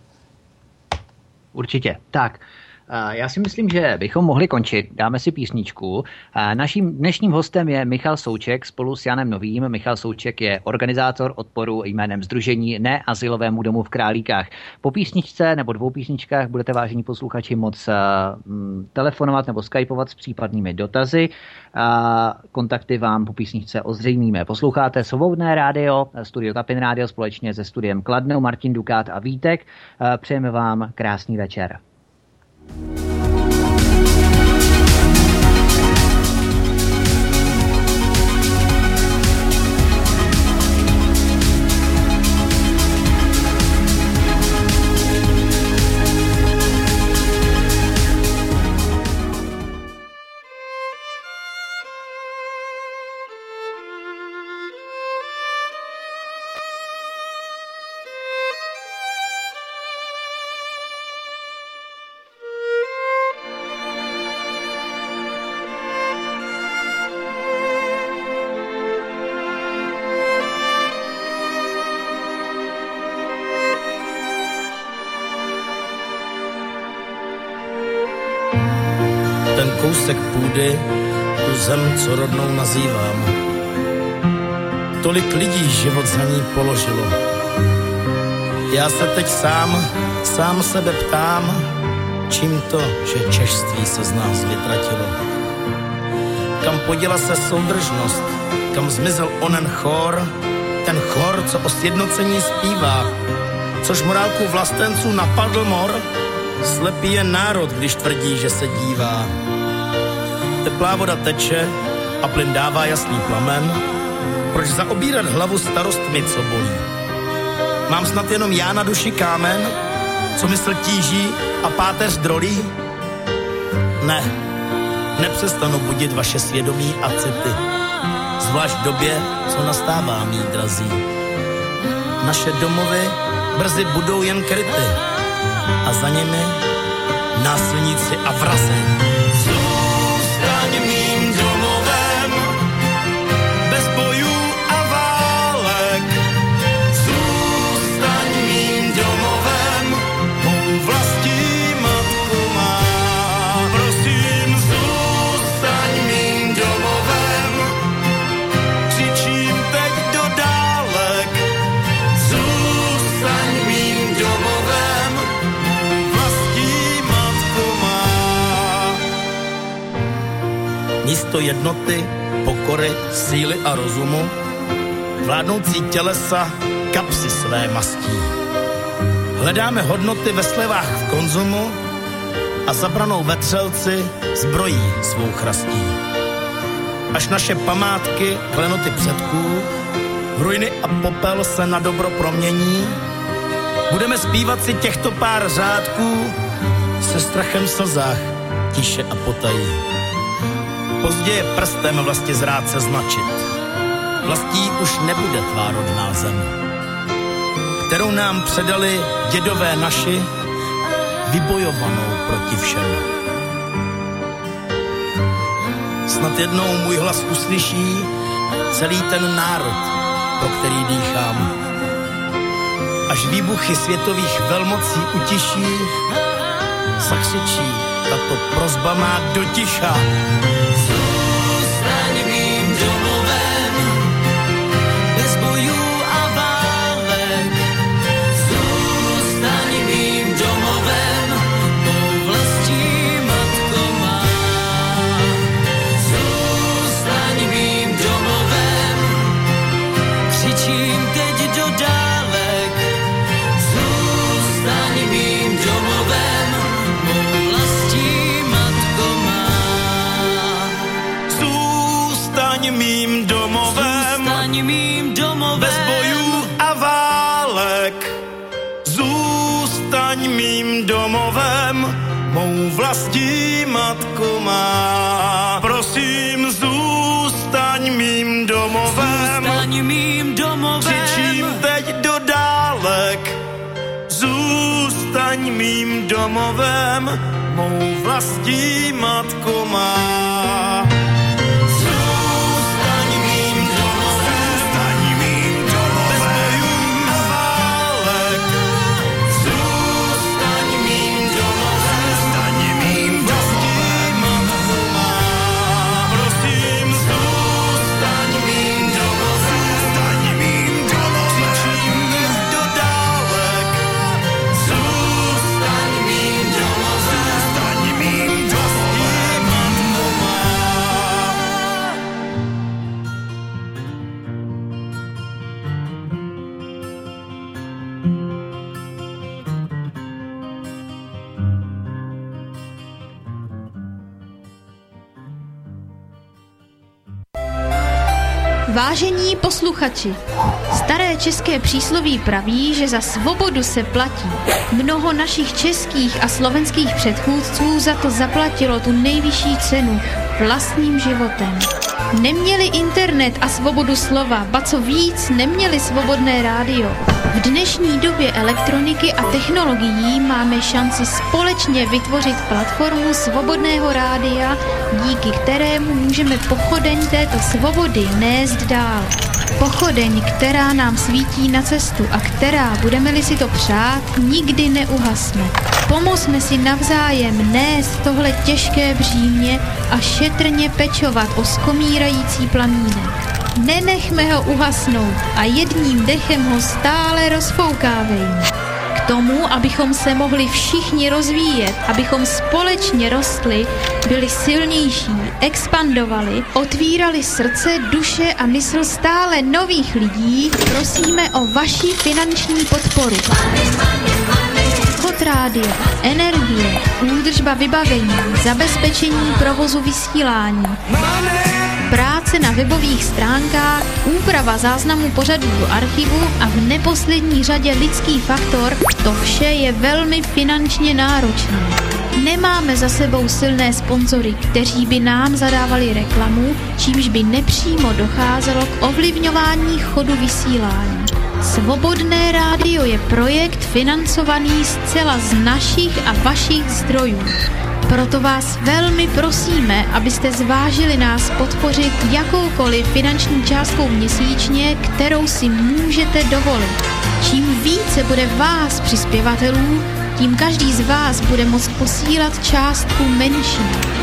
Určitě. Tak, já si myslím, že bychom mohli končit. Dáme si písničku. Naším dnešním hostem je Michal Souček spolu s Janem Novým. Michal Souček je organizátor odporu jménem Sdružení Ne azylovému domu v Králíkách. Po písničce nebo dvou písničkách budete, vážení posluchači, moc telefonovat nebo skypovat s případnými dotazy. Kontakty vám po písničce ozřejmíme. Posloucháte Svobodné rádio, studio Tapin Rádio společně se studiem Kladno, Martin Dukát a Vítek. Přejeme vám krásný večer. Kousek půdy, tu zem, co rodnou nazývám. Tolik lidí život za ní položilo. Já se teď sám, sám sebe ptám, čím to, že češství se z nás vytratilo. Kam poděla se soudržnost, kam zmizel onen chor, ten chor, co o sjednocení zpívá, což morálku vlastenců napadl mor, slepý je národ, když tvrdí, že se dívá. Teplá voda teče a plyn dává jasný plamen. Proč zaobírat hlavu starostmi, co bolí? Mám snad jenom já na duši kámen, co mysl tíží a páteř drolí? Ne, nepřestanu budit vaše svědomí a city, zvlášť v době, co nastává, mí drazí. Naše domovy brzy budou jen kryty a za nimi násilníci a vrazi. Mým domovem, bez bojů a válek. Zůstaň mým domovem, mou vlastní matku má. Prosím, zůstaň mým domovem, křičí místo jednoty, pokory, síly a rozumu, vládnoucí tělesa kapsy své mastí. Hledáme hodnoty ve slevách v konzumu a zabranou vetřelci zbrojí svou chrastí. Až naše památky, klenoty předků, v ruiny a popel se na dobro promění, budeme zpívat si těchto pár řádků se strachem v slzách, tiše a potají. Pozdě je prstem vlastně zrát se značit. Vlastí už nebude tvá rodná zem, kterou nám předali dědové naši, vybojovanou proti všem. Snad jednou můj hlas uslyší celý ten národ, pro který dýchám. Až výbuchy světových velmocí utiší, zakřičí tato prosba má do ticha. Zůstaň mým domovem, bez bojů a válek. Zůstaň mým domovem, mou vlastní matko má. Zůstaň mým domovem, křičím teď do dálek. Zůstaň mým domovem, mou vlastní matko má. Zůstaň mým domovem, zůstaň mým domovem, bez bojů a válek. Zůstaň mým domovem, mou vlastní matko má. Prosím, zůstaň mým domovem, zůstaň mým domovem, křičím teď do dálek. Zůstaň mým domovem, mou vlastní matko má. Zůstaň mým domovem, zůstaň mým domovem, bez bojů a válek. Zůstaň mým domovem, zůstaň mým domovem, matko má. Prosím, zůstaň mým domovem, zůstaň mým domovem, křičím do dálek. Zůstaň mým domovem, zůstaň mým domovem, matko má. Vážení posluchači, staré české přísloví praví, že za svobodu se platí. Mnoho našich českých a slovenských předchůdců za to zaplatilo tu nejvyšší cenu vlastním životem. Neměli internet a svobodu slova, ba co víc, neměli svobodné rádio. V dnešní době elektroniky a technologií máme šanci společně vytvořit platformu svobodného rádia, díky kterému můžeme pochodeň této svobody nést dál. Pochodeň, která nám svítí na cestu a která, budeme-li si to přát, nikdy neuhasne. Pomozme si navzájem nést tohle těžké břímě a šetrně pečovat o skomírající plamínek. Nenechme ho uhasnout a jedním dechem ho stále rozfoukávejme. K tomu, abychom se mohli všichni rozvíjet, abychom společně rostli, byli silnější, expandovali, otvírali srdce, duše a mysl stále nových lidí, prosíme o vaši finanční podporu. Chod rádia, energie, údržba vybavení, zabezpečení provozu vysílání, práce na webových stránkách, úprava záznamů pořadů do archivu a v neposlední řadě lidský faktor, to vše je velmi finančně náročné. Nemáme za sebou silné sponzory, kteří by nám zadávali reklamu, čímž by nepřímo docházelo k ovlivňování chodu vysílání. Svobodné rádio je projekt financovaný zcela z našich a vašich zdrojů. Proto vás velmi prosíme, abyste zvážili nás podpořit jakoukoliv finanční částkou měsíčně, kterou si můžete dovolit. Čím více bude vás přispěvatelů, tím každý z vás bude moct posílat částku menší.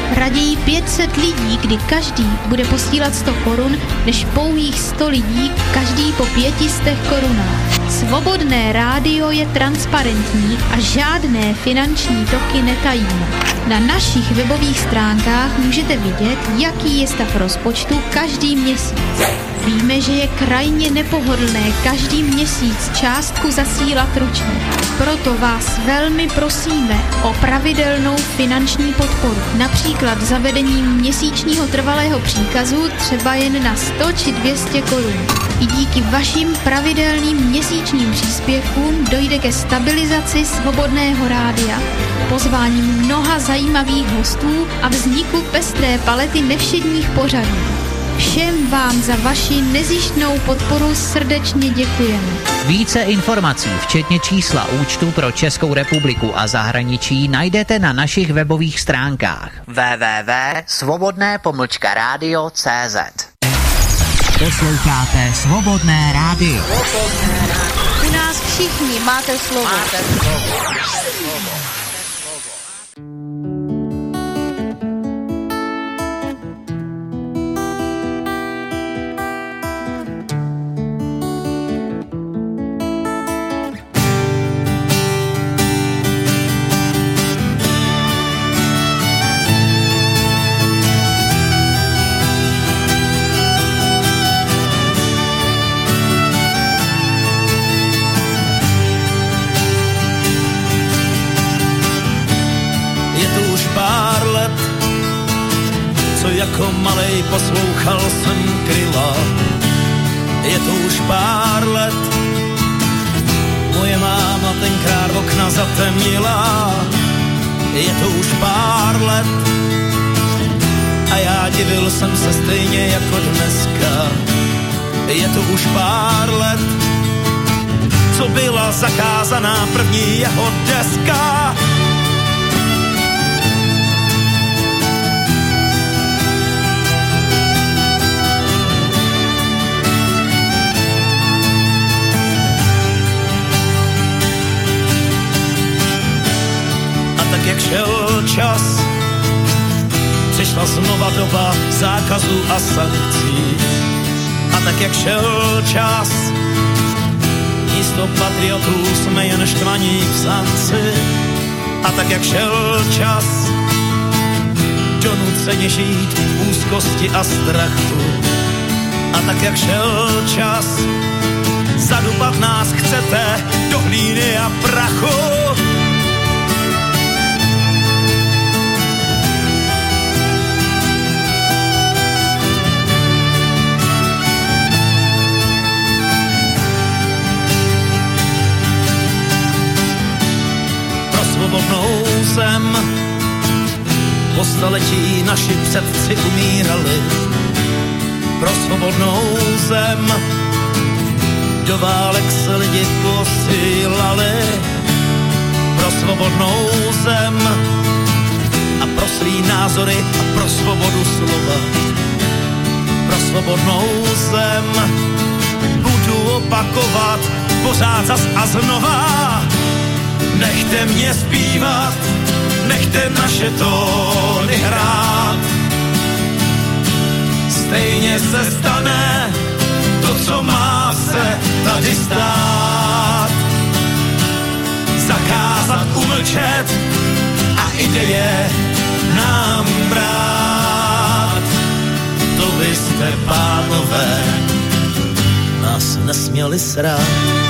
Raději pět set lidí, kdy každý bude posílat sto korun, než pouhých sto lidí, každý po pětistech korunách. Svobodné rádio je transparentní a žádné finanční toky netajíme. Na našich webových stránkách můžete vidět, jaký je stav rozpočtu každý měsíc. Víme, že je krajně nepohodlné každý měsíc částku zasílat ručně. Proto vás velmi prosíme o pravidelnou finanční podporu. Například zavedením měsíčního trvalého příkazu třeba jen na sto či dvě stě korun. I díky vašim pravidelným měsíčním příspěvkům dojde ke stabilizaci Svobodného rádia, pozváním mnoha zajímavých hostů a vzniku pestré palety nevšedních pořadů. Všem vám za vaši nezištnou podporu srdečně děkujeme. Více informací, včetně čísla účtu pro Českou republiku a zahraničí, najdete na našich webových stránkách w w w tečka svobodné pomlčka rádio tečka cé zet. Posloucháte Svobodné rádio. U nás všichni máte slovo. Máte slovo. Jako malej poslouchal jsem Kryla. Je to už pár let, moje máma tenkrát okna zatemnila. Je to už pár let a já divil jsem se stejně jako dneska. Je to už pár let, co byla zakázaná první jeho deska. Jak šel čas, přišla znova doba zákazů a sankcí. A tak jak šel čas, místo patriotů jsme jen štvaní psanci. A tak jak šel čas, donuceně žít v úzkosti a strachu. A tak jak šel čas, zadupat nás chcete do hlíny a prachu. Svobodnou zem po staletí naši předci umírali. Pro svobodnou zem do válek se lidi posílali. Pro svobodnou zem a pro svý názory a pro svobodu slova. Pro svobodnou zem budu opakovat pořád zas a znova. Nechte mě zpívat, nechte naše tóny hrát. Stejně se stane to, co má se tady stát. Zakázat, umlčet a ideje nám brát. To byste, pánové, nás nesměli srát.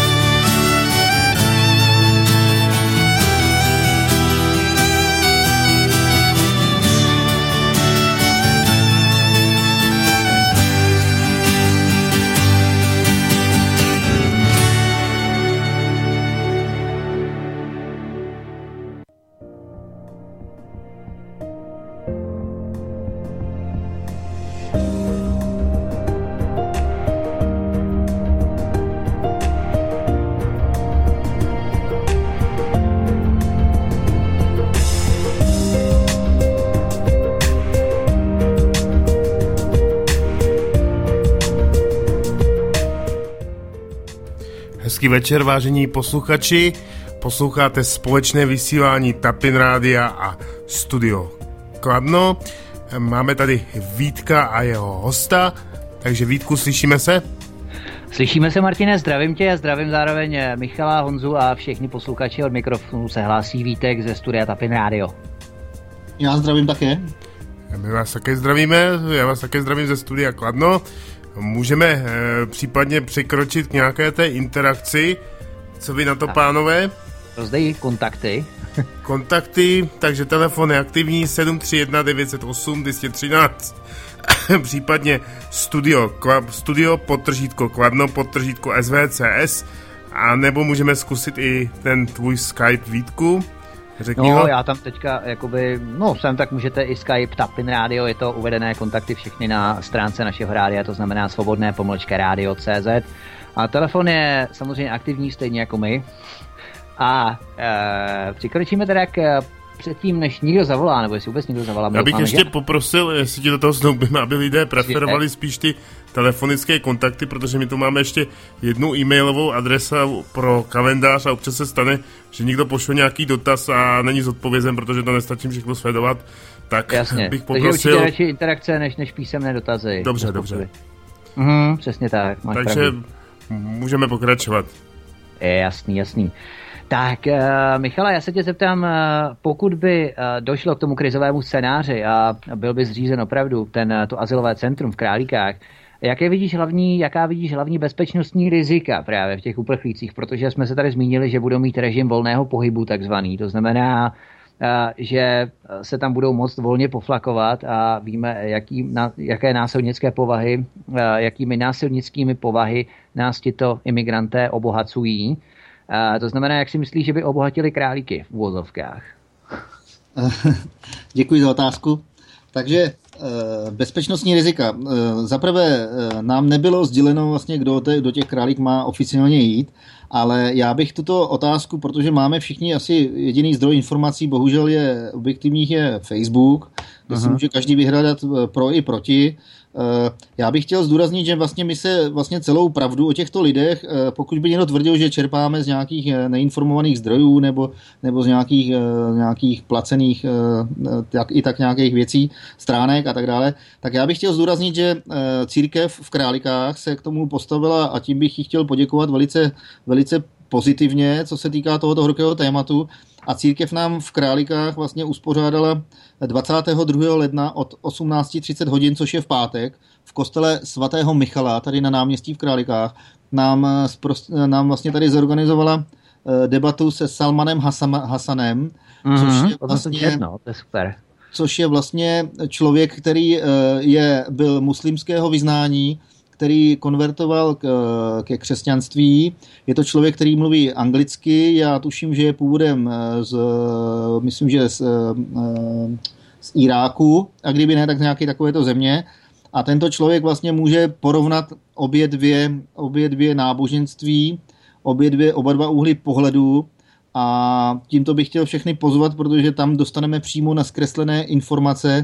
Hezký večer, vážení posluchači. Posloucháte společné vysílání Tapin Rádia a Studio Kladno. Máme tady Vítka a jeho hosta, takže Vítku, slyšíme se? Slyšíme se, Martine, zdravím tě a zdravím zároveň Michala, Honzu a všechny posluchači. Od mikrofonu se hlásí Vítek ze studia Tapin Radio. Já zdravím také. My vás také zdravíme, já vás také zdravím ze studia Kladno. Můžeme e, případně překročit k nějaké té interakci. Co vy na to, tak, pánové? Rozdej kontakty. Kontakty, takže telefon je aktivní sedm tři jedna devět nula osm dva jedna tři. Případně studio, studio podtržítko Kladno, podtržítko S V C S, a nebo můžeme zkusit i ten tvůj Skype, Vítku. Řekni no, ho. Já tam teďka, jakoby, no sem tak můžete i Skype, Tapin Radio, je to uvedené kontakty všechny na stránce našeho rádia, to znamená svobodné pomlčka rádio tečka cé zet. A telefon je samozřejmě aktivní, stejně jako my. A e, přikročíme teda k předtím, než někdo zavolá, nebo jestli vůbec někdo zavolá. Já bych ještě že? poprosil, jestli ti do toho snoubíme, aby lidé preferovali spíš ty telefonické kontakty, protože my tu máme ještě jednu e-mailovou adresu pro kalendář a občas se stane, že někdo pošle nějaký dotaz a není zodpovězen, protože to nestačí všechno sledovat. Tak jasně, bych poprosil... takže určitě radši interakce než, než písemné dotazy. Dobře, dobře. Mhm, přesně tak. Máš takže pravdu. Můžeme pokračovat. Je jasný, jasný. Tak, uh, Michala, já se tě zeptám, uh, pokud by uh, došlo k tomu krizovému scénáři a byl by zřízen opravdu ten, uh, to azylové centrum v Králíkách, jaké vidíš hlavní, jaká vidíš hlavní bezpečnostní rizika právě v těch uprchlících, protože jsme se tady zmínili, že budou mít režim volného pohybu takzvaný, to znamená, uh, že se tam budou moct volně poflakovat a víme, jaký, na, jaké násilnické povahy, uh, jakými násilnickými povahy nás tito imigranté obohacují. Uh, to znamená, jak si myslíš, že by obohatili Králíky v uvozovkách? Děkuji za otázku. Takže bezpečnostní rizika. Zaprvé nám nebylo sděleno vlastně, kdo do těch Králík má oficiálně jít, ale já bych tuto otázku, protože máme všichni asi jediný zdroj informací, bohužel je objektivních, je Facebook, kde si může každý vyhledat pro i proti. Já bych chtěl zdůraznit, že vlastně my se vlastně celou pravdu o těchto lidech, pokud by někdo tvrdil, že čerpáme z nějakých neinformovaných zdrojů nebo, nebo z nějakých, nějakých placených jak, i tak nějakých věcí, stránek a tak dále, tak já bych chtěl zdůraznit, že církev v Králíkách se k tomu postavila a tím bych jí chtěl poděkovat velice, velice pozitivně, co se týká tohoto horkého tématu. A církev nám v Králíkách vlastně uspořádala dvacátého druhého ledna od osmnáct třicet hodin, což je v pátek, v kostele svatého Michala, tady na náměstí v Králíkách, nám, nám vlastně tady zorganizovala debatu se Salmanem Hasanem, mm-hmm, což je vlastně... No, to je super. Což je vlastně člověk, který je, byl muslimského vyznání, který konvertoval k, ke křesťanství. Je to člověk, který mluví anglicky, já tuším, že je původem z, myslím, že z, z Iráku, a kdyby ne, tak z nějaké takovéto země. A tento člověk vlastně může porovnat obě dvě, obě dvě náboženství, obě dvě, oba dva úhly pohledu, a tímto bych chtěl všechny pozvat, protože tam dostaneme přímo na zkreslené informace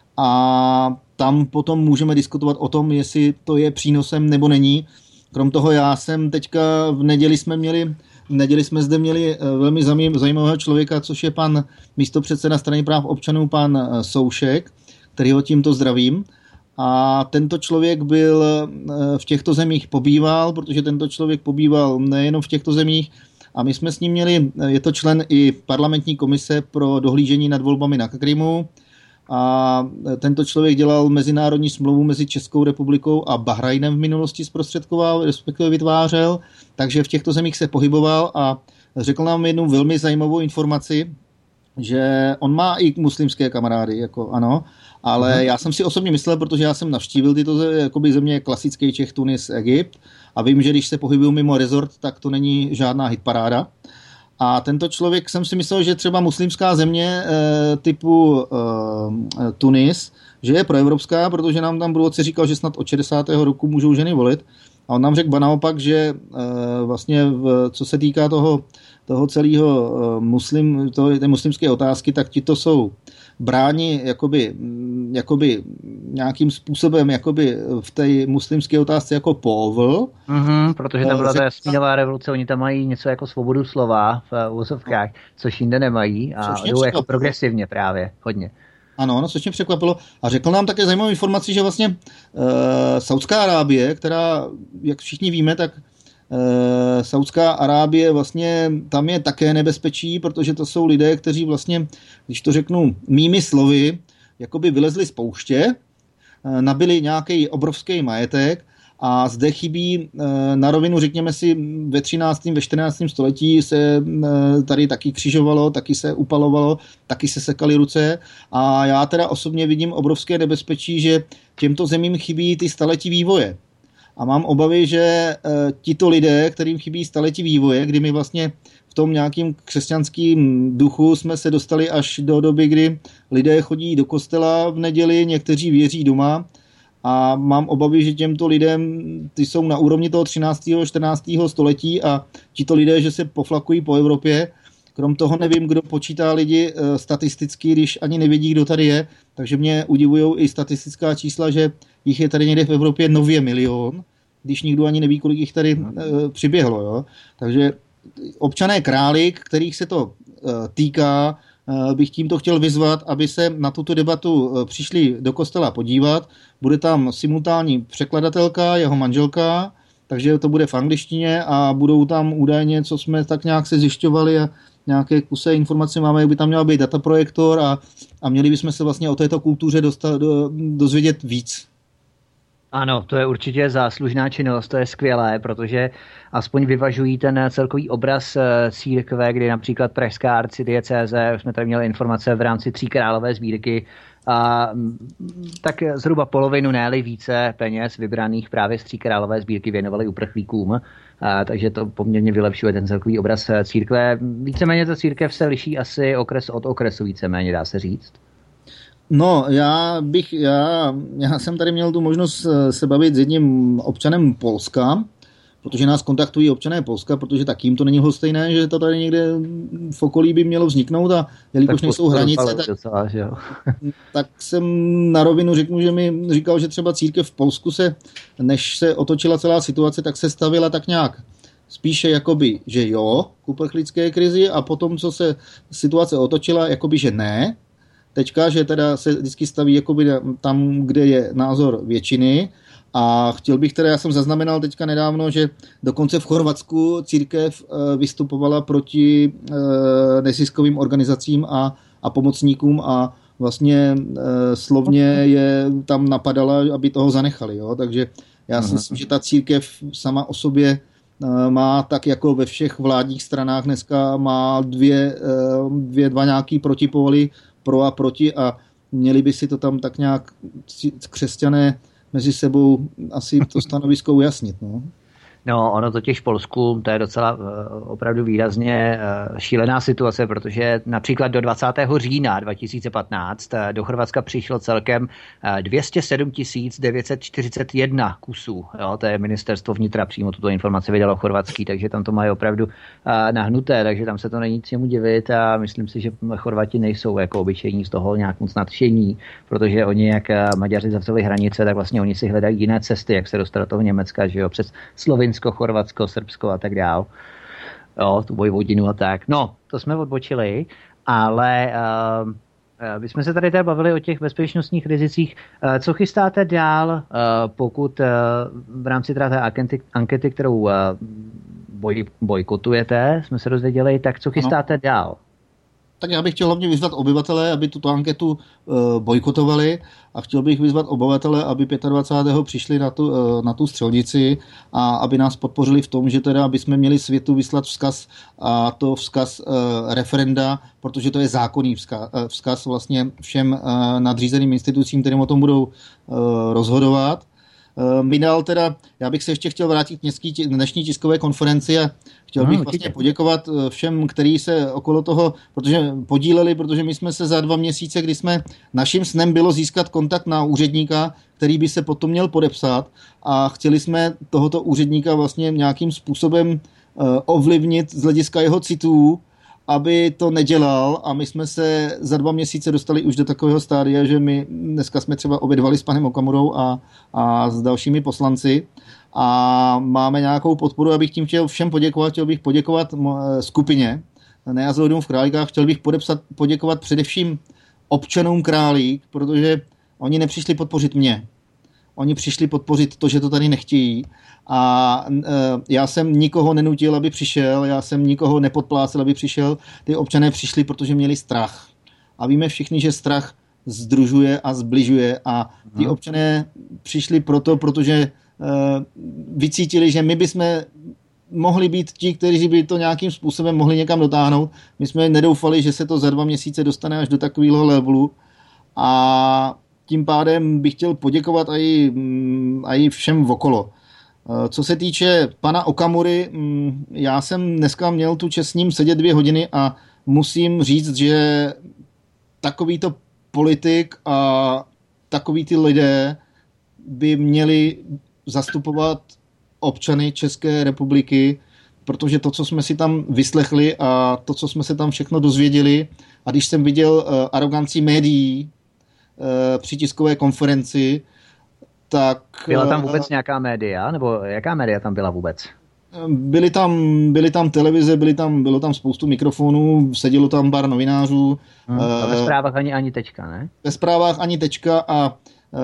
a tam potom můžeme diskutovat o tom, jestli to je přínosem nebo není. Krom toho já jsem teďka v neděli jsme měli, v neděli jsme zde měli velmi zajímavého člověka, což je pan místopředseda Strany práv občanů, pan Soušek, kterýho tímto zdravím. A tento člověk byl v těchto zemích pobýval, protože tento člověk pobýval nejenom v těchto zemích, a my jsme s ním měli, je to člen i parlamentní komise pro dohlížení nad volbami na Krymu, a tento člověk dělal mezinárodní smlouvu mezi Českou republikou a Bahrajnem v minulosti zprostředkoval, respektive vytvářel, takže v těchto zemích se pohyboval a řekl nám jednu velmi zajímavou informaci, že on má i muslimské kamarády, jako ano, ale Aha. já jsem si osobně myslel, protože já jsem navštívil tyto jakoby země, klasický Čech, Tunis, Egypt, a vím, že když se pohybuju mimo rezort, tak to není žádná hitparáda. A tento člověk, jsem si myslel, že třeba muslimská země e, typu e, Tunis, že je proevropská, protože nám tam průvodce říkal, že snad od šedesátého roku můžou ženy volit. A on nám řekl naopak, že e, vlastně v, co se týká toho, toho celého e, muslim, toho, té muslimské otázky, tak tito jsou bráni jakoby, jakoby nějakým způsobem jakoby v té muslimské otázce jako povl. Mm-hmm, protože tam byla ta jasmínová revoluce, oni tam mají něco jako svobodu slova v uvozovkách, což jinde nemají a jdou jako progresivně právě, hodně. Ano, ono což mě překvapilo. A řekl nám také zajímavou informaci, že vlastně uh, Saudská Arábie, která, jak všichni víme, tak uh, Saudská Arábie vlastně tam je také nebezpečí, protože to jsou lidé, kteří vlastně, když to řeknu mými slovy, jakoby vylezli z pouště, uh, nabili nějaký obrovský majetek a zde chybí na rovinu, řekněme si, ve třináctém, ve čtrnáctém století se tady taky křižovalo, taky se upalovalo, taky se sekaly ruce a já teda osobně vidím obrovské nebezpečí, že těmto zemím chybí ty staletí vývoje. A mám obavy, že tito lidé, kterým chybí staletí vývoje, kdy my vlastně v tom nějakým křesťanským duchu jsme se dostali až do doby, kdy lidé chodí do kostela v neděli, někteří věří doma, a mám obavy, že těmto lidem, ty jsou na úrovni toho třináctého čtrnáctého století a tito lidé, že se poflakují po Evropě. Krom toho nevím, kdo počítá lidi e, statisticky, když ani nevědí, kdo tady je. Takže mě udivují i statistická čísla, že jich je tady někde v Evropě nově milion, když nikdo ani neví, kolik jich tady e, přiběhlo. Jo? Takže občané Králík, kterých se to e, týká, bych tímto chtěl vyzvat, aby se na tuto debatu přišli do kostela podívat. Bude tam simultánní překladatelka, jeho manželka, takže to bude v angličtině a budou tam údajně, co jsme tak nějak se zjišťovali a nějaké kuse informace máme, jak by tam měl být dataprojektor a, a měli bychom se vlastně o této kultuře dostat, do, dozvědět víc. Ano, to je určitě záslužná činnost, to je skvělé, protože aspoň vyvažují ten celkový obraz církve, kdy například pražská arcidiecéze, už jsme tady měli informace v rámci Tří králové sbírky, a tak zhruba polovinu, ne-li více peněz vybraných právě z Tří králové sbírky věnovali uprchlíkům, a takže to poměrně vylepšuje ten celkový obraz církve. Víceméně ta církev se liší asi okres od okresu, víceméně dá se říct. No, já bych, já, já jsem tady měl tu možnost se bavit s jedním občanem Polska, protože nás kontaktují občané Polska, protože tak jim to není lhostejné, že to tady někde v okolí by mělo vzniknout a jelikož tak nejsou hranice, tak, docela, že jo. Tak jsem na rovinu řeknu, že mi říkal, že třeba církev v Polsku se, než se otočila celá situace, tak se stavila tak nějak spíše jakoby, že jo, k uprchlické krizi a potom, co se situace otočila, jakoby, že ne. Teďka, že teda se vždycky staví jakoby tam, kde je názor většiny a chtěl bych teda, já jsem zaznamenal teďka nedávno, že dokonce v Chorvatsku církev vystupovala proti neziskovým organizacím a, a pomocníkům a vlastně slovně je tam napadala, aby toho zanechali. Jo? Takže já si myslím, že ta církev sama o sobě má tak jako ve všech vládních stranách dneska má dvě, dvě dva nějaký protipóly, pro a proti a měli by si to tam tak nějak křesťané mezi sebou asi to stanovisko ujasnit. No. No, ono totiž v Polsku, to je docela uh, opravdu výrazně uh, šílená situace, protože například do dvacátého října dva tisíce patnáct uh, do Chorvatska přišlo celkem uh, dvě stě sedm tisíc devět set čtyřicet jedna kusů. Jo, to je ministerstvo vnitra, přímo tuto informaci vydalo chorvatský, takže tam to mají opravdu uh, nahnuté, takže tam se to není čemu divit a myslím si, že Chorvati nejsou jako obyčejní z toho nějak moc nadšení, protože oni, jak uh, Maďaři zavřeli hranice, tak vlastně oni si hledají jiné cesty, jak se dostat do toho Německa, že jo, přes Slovinsko, Chorvatsko, Srbsko a tak dál. Jo, tu Vojvodinu a tak. No, to jsme odbočili, ale uh, my jsme se tady tady bavili o těch bezpečnostních rizicích. Uh, co chystáte dál, uh, pokud uh, v rámci té ankety, ankety, kterou uh, boj, bojkotujete, jsme se dozvěděli, tak co chystáte no. dál? Tak já bych chtěl hlavně vyzvat obyvatele, aby tuto anketu e, bojkotovali a chtěl bych vyzvat obyvatele, aby dvacátého pátého přišli na tu, e, na tu střelnici a aby nás podpořili v tom, že teda aby jsme měli světu vyslat vzkaz a to vzkaz e, referenda, protože to je zákonný vzkaz, e, vzkaz vlastně všem e, nadřízeným institucím, kterým o tom budou e, rozhodovat. Minal teda, já bych se ještě chtěl vrátit k dnešní tiskové konferenci a chtěl bych no, vlastně poděkovat všem, kteří se okolo toho, protože podíleli, protože my jsme se za dva měsíce, kdy jsme, naším snem bylo získat kontakt na úředníka, který by se potom měl podepsat a chtěli jsme tohoto úředníka vlastně nějakým způsobem ovlivnit z hlediska jeho citů, aby to nedělal a my jsme se za dva měsíce dostali už do takového stádia, že my dneska jsme třeba obědvali s panem Okamurou a, a s dalšími poslanci a máme nějakou podporu, abych tím chtěl všem poděkovat, chtěl bych poděkovat skupině Nejazd lidům v Králíkách, chtěl bych podepsat, poděkovat především občanům Králík, protože oni nepřišli podpořit mě. Oni přišli podpořit to, že to tady nechtějí. A e, já jsem nikoho nenutil, aby přišel, já jsem nikoho nepodplácel, aby přišel. Ty občané přišli, protože měli strach. A víme všichni, že strach sdružuje a zbližuje. A ty občané přišli proto, protože e, vycítili, že my bychom mohli být ti, kteří by to nějakým způsobem mohli někam dotáhnout. My jsme nedoufali, že se to za dva měsíce dostane až do takového levelu. A tím pádem bych chtěl poděkovat i, i všem okolo. Co se týče pana Okamury, já jsem dneska měl tu čest s ním sedět dvě hodiny a musím říct, že takovýto politik a takový ty lidé by měli zastupovat občany České republiky, protože to, co jsme si tam vyslechli a to, co jsme se tam všechno dozvěděli, a když jsem viděl aroganci médií při tiskové konferenci, tak... Byla tam vůbec nějaká média? Nebo jaká média tam byla vůbec? Byly tam, byly tam televize, byly tam, bylo tam spoustu mikrofonů, sedělo tam pár novinářů. Hmm, a ve zprávách ani, ani tečka, ne? Ve zprávách ani tečka a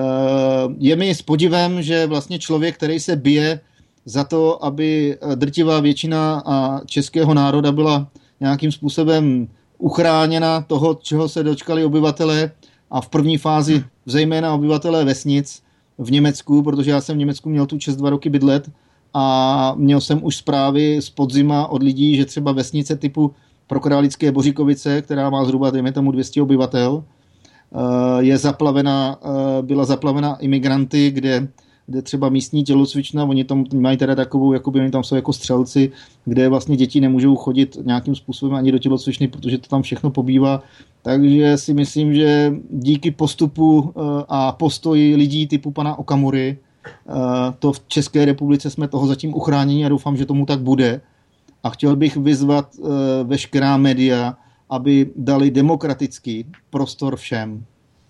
je mi s podivem, že vlastně člověk, který se bije za to, aby drtivá většina a českého národa byla nějakým způsobem uchráněna toho, čeho se dočkali obyvatelé, a v první fázi zejména obyvatelé vesnic v Německu, protože já jsem v Německu měl tu čest dva roky bydlet a měl jsem už zprávy z podzima od lidí, že třeba vesnice typu Prokrálické Boříkovice, která má zhruba, dejme tomu, dvě stě obyvatel, je zaplavena, byla zaplavena imigranty, kde, kde třeba místní tělocvična, oni tam mají teda takovou, jakoby oni tam jsou jako střelci, kde vlastně děti nemůžou chodit nějakým způsobem ani do tělocvičny, protože to tam všechno pobývá. Takže si myslím, že díky postupu a postoji lidí typu pana Okamury, to v České republice jsme toho zatím uchráněni a doufám, že tomu tak bude. A chtěl bych vyzvat veškerá média, aby dali demokratický prostor všem.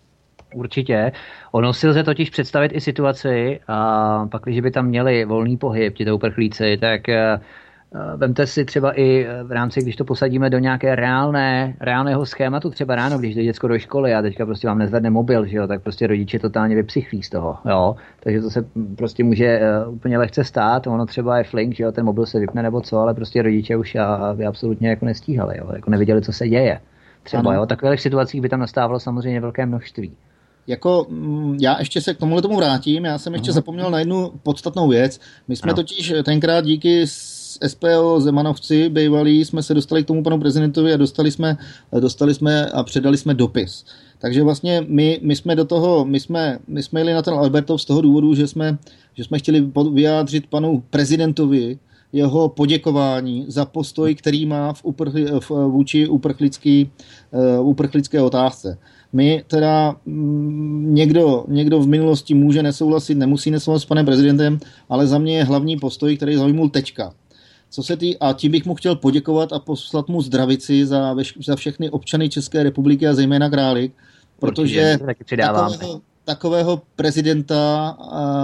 Určitě. Ono si lze totiž představit i situaci, a pak, když by tam měli volný pohyb, ti to uprchlíci, tak vemte si třeba i v rámci, když to posadíme do nějaké reálné, reálného schématu, třeba ráno, když jde děcko do školy a teďka prostě vám nezvedne mobil, že jo, tak prostě rodiče totálně vypsychlí z toho, jo. Takže to se prostě může uh, úplně lehce stát, ono třeba je flink, že jo, ten mobil se vypne nebo co, ale prostě rodiče už a, by absolutně jako nestíhali, jo, jako neviděli, co se děje. Třeba, ano. Jo, takových situacích by tam nastávalo samozřejmě velké množství. Jako, já ještě se k tomuhle tomu vrátím, já jsem ještě Aha. zapomněl na jednu podstatnou věc. My jsme ano. totiž tenkrát díky S P O Zemanovci bývalí jsme se dostali k tomu panu prezidentovi a dostali jsme, dostali jsme a předali jsme dopis. Takže vlastně my, my jsme do toho, my jsme, my jsme jeli na ten Albertov z toho důvodu, že jsme, že jsme chtěli vyjádřit panu prezidentovi jeho poděkování za postoj, který má v uprchli, v, vůči uprchlický, uh, uprchlické otázce. My teda m, někdo, někdo v minulosti může nesouhlasit, nemusí nesouhlasit s panem prezidentem, ale za mě je hlavní postoj, který zaujmul teďka. Co se tý, a tím bych mu chtěl poděkovat a poslat mu zdravici za, za všechny občany České republiky a zejména Králík, protože takového, takového prezidenta,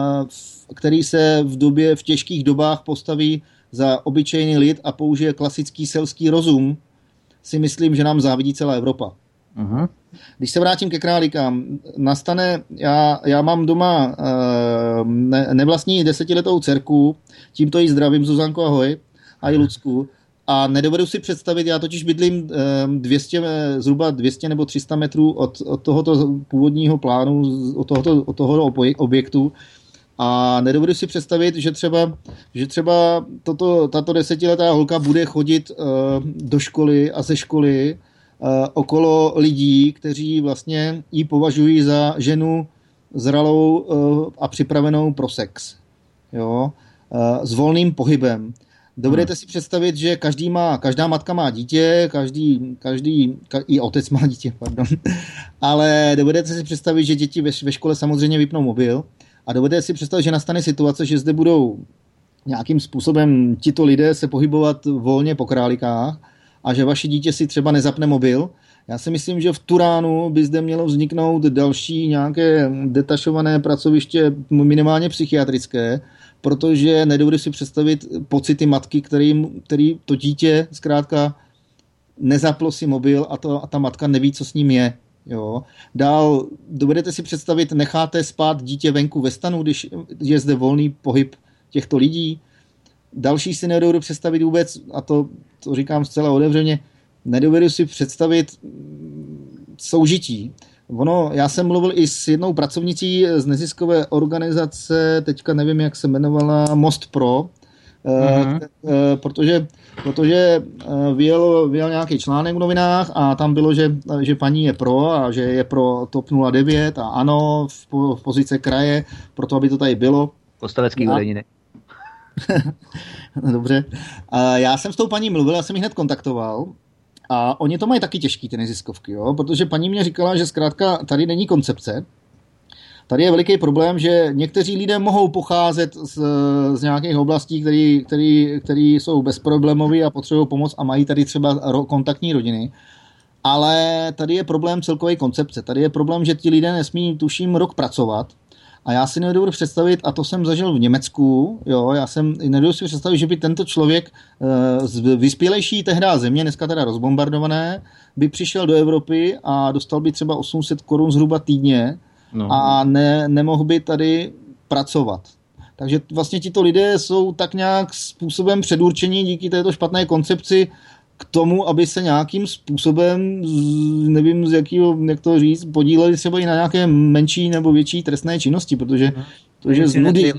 který se v době, v těžkých dobách postaví za obyčejný lid a použije klasický selský rozum, si myslím, že nám závidí celá Evropa. Uh-huh. Když se vrátím ke Králíkám, nastane, já, já mám doma ne, nevlastní desetiletou dcerku, tímto jí zdravím, Zuzanko, ahoj, a i Lucku, a nedovedu si představit, já totiž bydlím dvě stě, zhruba dvě stě nebo tři sta metrů od, od tohoto původního plánu, od tohoto, od tohoto objektu, a nedovedu si představit, že třeba, že třeba toto, tato desetiletá holka bude chodit uh, do školy a ze školy uh, okolo lidí, kteří vlastně ji považují za ženu zralou uh, a připravenou pro sex. Jo? Uh, s volným pohybem. Dovedete si představit, že každý má, každá matka má dítě, každý, každý ka, i otec má dítě, pardon. Ale dovedete si představit, že děti ve, ve škole samozřejmě vypnou mobil. A dovedete si představit, že nastane situace, že zde budou nějakým způsobem tito lidé se pohybovat volně po Králíkách a že vaše dítě si třeba nezapne mobil. Já si myslím, že v Turánu by zde mělo vzniknout další nějaké detašované pracoviště, minimálně psychiatrické, protože nedovedu si představit pocity matky, který, který to dítě zkrátka nezaplo si mobil a, to, a ta matka neví, co s ním je. Jo. Dál, dovedete si představit, necháte spát dítě venku ve stanu, když je zde volný pohyb těchto lidí. Další si nedovedu představit vůbec, a to, to říkám zcela otevřeně, nedovedu si představit soužití. Ono, já jsem mluvil i s jednou pracovnicí z neziskové organizace, teďka nevím, jak se jmenovala, Most Pro, mm-hmm. protože, protože vyjel, vyjel nějaký článek v novinách a tam bylo, že, že paní je pro a že je pro TOP nula devět a ano, v, v pozice kraje, proto aby to tady bylo. Postavecký udeniny. Dobře. Já jsem s tou paní mluvil, já jsem ji hned kontaktoval. A oni to mají taky těžký, ty neziskovky, jo? Protože paní mě říkala, že zkrátka tady není koncepce. Tady je veliký problém, že někteří lidé mohou pocházet z, z nějakých oblastí, který, který, který jsou bezproblémoví a potřebují pomoc a mají tady třeba ro, kontaktní rodiny. Ale tady je problém celkové koncepce. Tady je problém, že ti lidé nesmí, tuším, rok pracovat. A já si nedovedu představit, a to jsem zažil v Německu, jo, já jsem nedovedu si představit, že by tento člověk z vyspělejší tehdy země, dneska teda rozbombardované, by přišel do Evropy a dostal by třeba osm set korun zhruba týdně no. a ne, nemohl by tady pracovat. Takže vlastně tito lidé jsou tak nějak způsobem předurčení díky této špatné koncepci k tomu, aby se nějakým způsobem, nevím z jakého, jak to říct, podíleli třeba i na nějaké menší nebo větší trestné činnosti, protože, protože z nudy.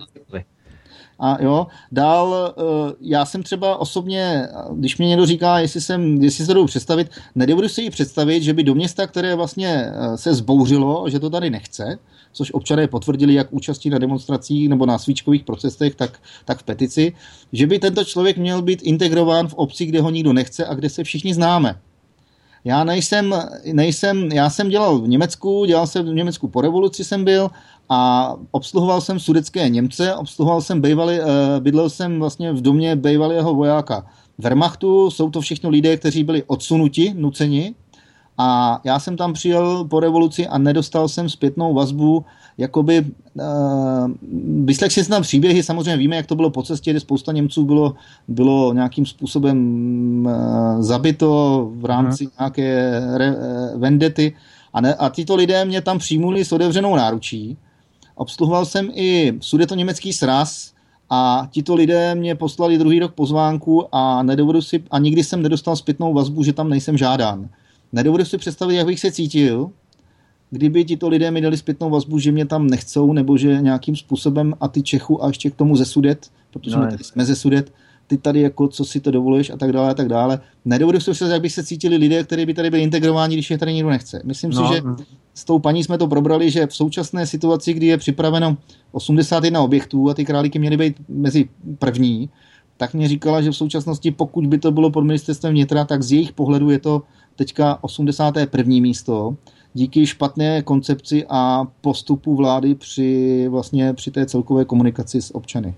A jo, dál, já jsem třeba osobně, když mě někdo říká, jestli, jsem, jestli se to jdu představit, nedovedu si ji představit, že by do města, které vlastně se zbouřilo, že to tady nechce, což občané potvrdili jak účastí na demonstracích nebo na svíčkových procesech, tak, tak v petici, že by tento člověk měl být integrován v obci, kde ho nikdo nechce a kde se všichni známe. Já nejsem, nejsem, já jsem dělal v Německu, dělal jsem v Německu po revoluci jsem byl a obsluhoval jsem sudetské Němce, obsluhoval jsem bejvali, bydlel jsem vlastně v domě bejvalého vojáka Wehrmachtu, jsou to všechno lidé, kteří byli odsunuti, nuceni. A já jsem tam přijel po revoluci a nedostal jsem zpětnou vazbu, jakoby, uh, vyslech si tam příběhy, samozřejmě víme, jak to bylo po cestě, kde spousta Němců bylo, bylo nějakým způsobem uh, zabito v rámci hmm. nějaké re, uh, vendety a, ne, a tyto lidé mě tam přijmuli s otevřenou náručí. Obsluhoval jsem i sudetoněmecký sraz a tito lidé mě poslali druhý rok pozvánku a nedovedu si, a nikdy jsem nedostal zpětnou vazbu, že tam nejsem žádán. Nedovedu si představit, jak bych se cítil, kdyby tito lidé mi dali zpětnou vazbu, že mě tam nechcou, nebo že nějakým způsobem a ty Čechu a ještě k tomu ze Sudet, protože no, my tady jsme ze Sudet, ty tady jako, co si to dovoluješ a tak dále a tak dále. Nedovedu si představit, jak by se cítili lidé, kteří by tady byli integrováni, když je tady nikdo nechce. Myslím no. si, že s tou paní jsme to probrali, že v současné situaci, kdy je připraveno osmdesát jedna objektů a ty králíky měly být mezi první, tak mě říkala, že v současnosti, pokud by to bylo pod ministerstvem vnitra, tak z jejich pohledu je to teďka osmdesáté první místo, díky špatné koncepci a postupu vlády při, vlastně, při té celkové komunikaci s občany.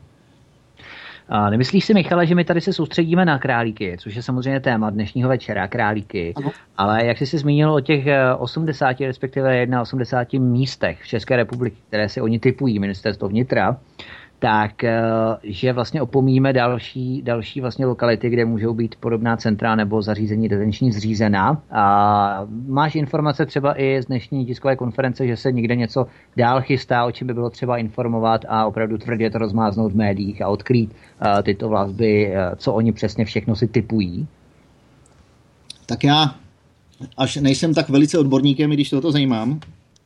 A nemyslíš si, Michale, že my tady se soustředíme na králíky, což je samozřejmě téma dnešního večera, králíky, ano. Ale jak jsi si zmínil o těch osmdesáti, respektive osmdesáti místech v České republice, které si oni typují ministerstvo vnitra, tak že vlastně opomíme další, další vlastně lokality, kde můžou být podobná centra nebo zařízení detenční zřízená. A máš informace třeba i z dnešní tiskové konference, že se někde něco dál chystá, o čem by bylo třeba informovat a opravdu tvrdě to rozmáznout v médiích a odkrýt uh, tyto vazby, uh, co oni přesně všechno si typují? Tak já až nejsem tak velice odborníkem, i když toto zajímám,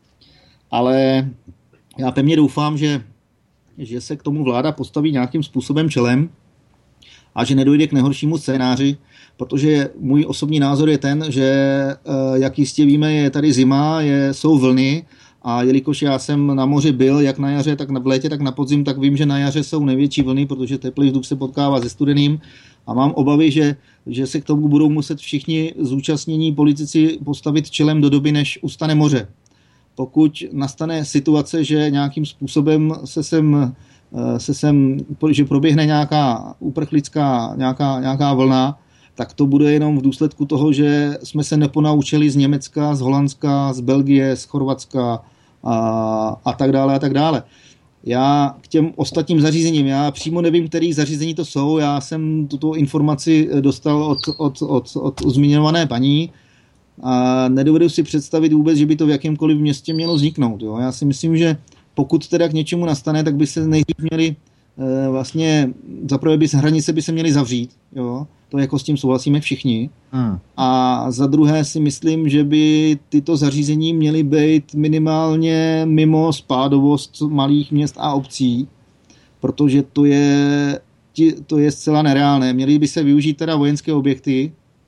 ale já pevně doufám, že že se k tomu vláda postaví nějakým způsobem čelem a že nedojde k nejhoršímu scénáři, protože můj osobní názor je ten, že jak jistě víme, je tady zima, je, jsou vlny a jelikož já jsem na moři byl jak na jaře, tak v létě, tak na podzim, tak vím, že na jaře jsou největší vlny, protože teplý vzduch se potkává se studeným a mám obavy, že, že se k tomu budou muset všichni zúčastnění politici postavit čelem do doby, než ustane moře. Pokud nastane situace, že nějakým způsobem se sem, se sem že proběhne nějaká uprchlická nějaká, nějaká vlna, tak to bude jenom v důsledku toho, že jsme se neponaučili z Německa, z Holandska, z Belgie, z Chorvatska a, a tak dále a tak dále. Já k těm ostatním zařízením, já přímo nevím, který zařízení to jsou, já jsem tuto informaci dostal od, od, od, od zmiňované paní. a nedovedu si představit vůbec, že by to v jakémkoliv městě mělo vzniknout. Jo. Já si myslím, že pokud teda k něčemu nastane, tak by se nejdřív měli e, vlastně, zaprvé by se hranice by se měly zavřít, jo. To jako s tím souhlasíme všichni. Hmm. A za druhé si myslím, že by tyto zařízení měly být minimálně mimo spádovost malých měst a obcí, protože to je, to je zcela nereálné. Měly by se využít teda vojenské objekty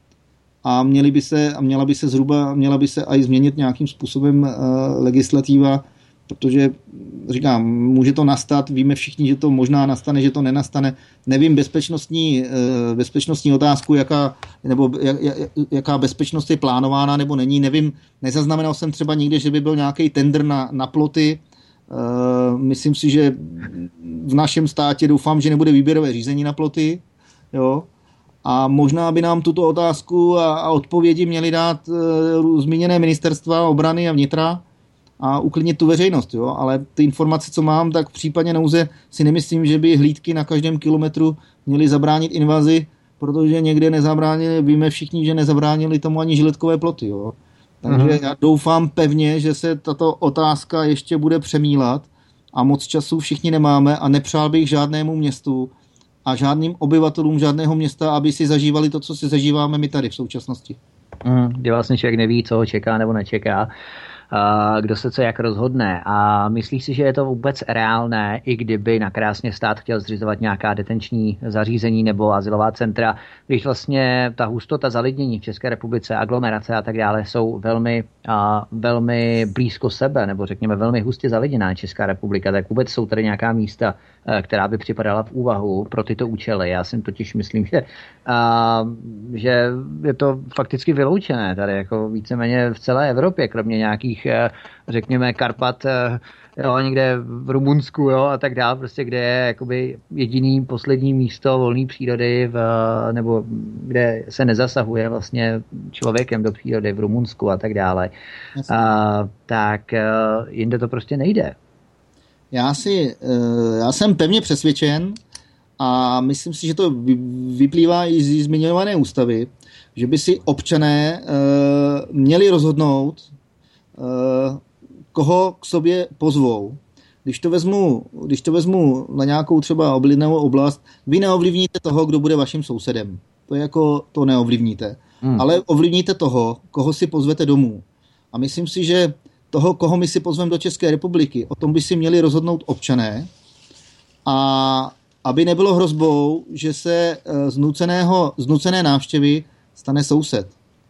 a měly by se, a měla by se zhruba, měla by se aj změnit nějakým způsobem uh, legislativa, protože, říkám, může to nastat, víme všichni, že to možná nastane, že to nenastane. Nevím bezpečnostní, bezpečnostní otázku, jaká, nebo jak, jaká bezpečnost je plánována, nebo není. Nevím, nezaznamenal jsem třeba nikde, že by byl nějaký tender na, na ploty. Myslím si, že v našem státě doufám, že nebude výběrové řízení na ploty. Jo. A možná by nám tuto otázku a, a odpovědi měly dát zmíněné ministerstva obrany a vnitra, a uklidnit tu veřejnost, jo, ale ty informace, co mám, tak v případě nouze si nemyslím, že by hlídky na každém kilometru měly zabránit invazi, protože někde nezabránili, víme všichni, že nezabránili tomu ani žiletkové ploty, jo. Takže uh-huh. já doufám pevně, že se tato otázka ještě bude přemílat a moc času všichni nemáme a nepřál bych žádnému městu a žádným obyvatelům žádného města, aby si zažívali to, co si zažíváme my tady v současnosti. Uh, kdy vlastně člověk neví, co ho čeká nebo nečeká. Uh, kdo se co jak rozhodne. A myslíš si, že je to vůbec reálné, i kdyby nakrásně stát chtěl zřizovat nějaká detenční zařízení nebo azylová centra, když vlastně ta hustota zalidnění v České republice, aglomerace a tak dále jsou velmi, uh, velmi blízko sebe, nebo řekněme velmi hustě zalidněná Česká republika, tak vůbec jsou tady nějaká místa, uh, která by připadala v úvahu pro tyto účely. Já si totiž myslím, že, uh, že je to fakticky vyloučené tady jako víceméně v celé Evropě, kromě nějakých řekněme Karpat, jo, někde v Rumunsku, jo, a tak dále, prostě kde je jakoby jediný poslední místo volné přírody, v, nebo kde se nezasahuje vlastně člověkem do přírody v Rumunsku a tak dále. A, tak jinde to prostě nejde. Já si, já jsem pevně přesvědčen a myslím si, že to vyplývá i z zmiňované ústavy, že by si občané měli rozhodnout, koho k sobě pozvou. Když to vezmu, když to vezmu na nějakou třeba oblidnou oblast, vy neovlivníte toho, kdo bude vaším sousedem. To je jako, to neovlivníte. Hmm. Ale ovlivníte toho, koho si pozvete domů. A myslím si, že toho, koho my si pozveme do České republiky, o tom by si měli rozhodnout občané, a aby nebylo hrozbou, že se z nuceného, z nucené návštěvy stane soused.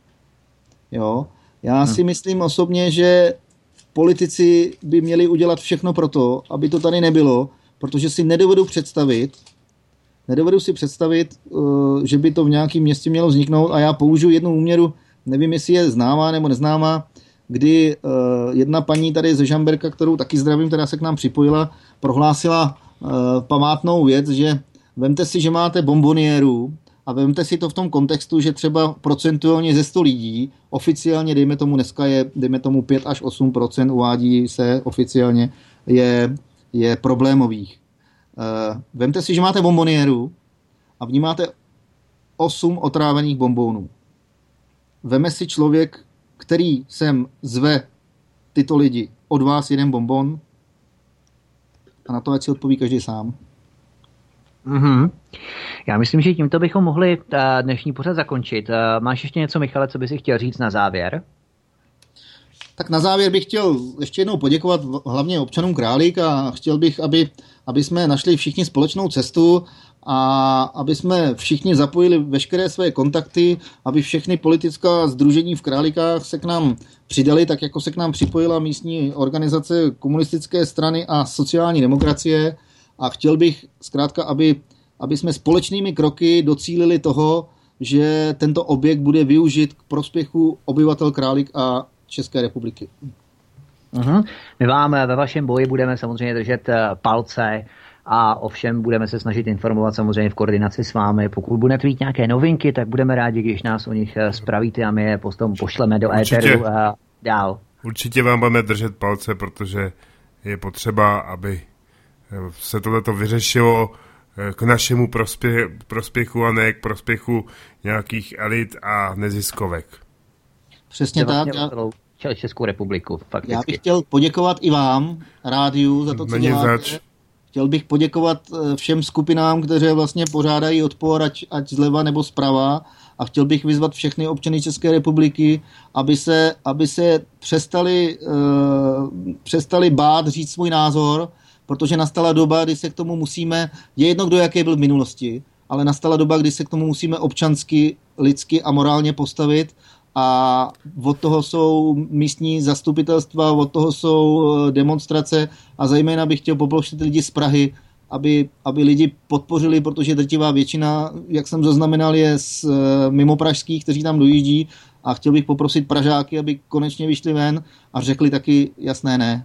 Jo? Já si myslím osobně, že politici by měli udělat všechno pro to, aby to tady nebylo, protože si nedovedu představit, nedovedu si představit, že by to v nějakém městě mělo vzniknout, a já použiju jednu úměru, nevím, jestli je známá nebo neznámá, kdy jedna paní tady ze Žamberka, kterou taky zdravím, která se k nám připojila, prohlásila památnou věc, že vemte si, že máte bomboniéru, a vemte si to v tom kontextu, že třeba procentuálně ze sto lidí, oficiálně, dejme tomu dneska je, dejme tomu pět až osm procent, uvádí se oficiálně, je, je problémových. Uh, vemte si, že máte bomboniéru a v ní máte osm otrávených bonbónů. Veme si člověk, který sem zve tyto lidi, od vás jeden bonbon, a na to ať si odpoví každý sám. Mm-hmm. Já myslím, že tímto bychom mohli dnešní pořad zakončit. Máš ještě něco, Michale, co bys si chtěl říct na závěr? Tak na závěr bych chtěl ještě jednou poděkovat hlavně občanům Králík a chtěl bych, aby, aby jsme našli všichni společnou cestu a aby jsme všichni zapojili veškeré své kontakty, aby všechny politická sdružení v Králíkách se k nám přidali, tak jako se k nám připojila místní organizace komunistické strany a sociální demokracie. A chtěl bych zkrátka, aby, aby jsme společnými kroky docílili toho, že tento objekt bude využit k prospěchu obyvatel Králík a České republiky. Uhum. My vám ve vašem boji budeme samozřejmě držet palce a ovšem budeme se snažit informovat samozřejmě v koordinaci s vámi. Pokud budete mít nějaké novinky, tak budeme rádi, když nás o nich spravíte a my je potom pošleme do Určitě. éteru a dál. Určitě vám budeme držet palce, protože je potřeba, aby se tohleto vyřešilo k našemu prospě, prospěchu a ne k prospěchu nějakých elit a neziskovek. Přesně vlastně tak. Já, Českou republiku, fakticky. Já bych chtěl poděkovat i vám, rádiu, za to, co Není děláte. zač. Chtěl bych poděkovat všem skupinám, kteří vlastně pořádají odpor, ať, ať zleva nebo zprava. A chtěl bych vyzvat všechny občany České republiky, aby se, aby se přestali, uh, přestali bát říct svůj názor, protože nastala doba, kdy se k tomu musíme, je jedno, kdo jaký byl v minulosti, ale nastala doba, kdy se k tomu musíme občansky, lidsky a morálně postavit a od toho jsou místní zastupitelstva, od toho jsou demonstrace a zejména bych chtěl poprosit lidi z Prahy, aby, aby lidi podpořili, protože drtivá většina, jak jsem zaznamenal, je z mimo pražských, kteří tam dojíždí a chtěl bych poprosit Pražáky, aby konečně vyšli ven a řekli taky jasné ne.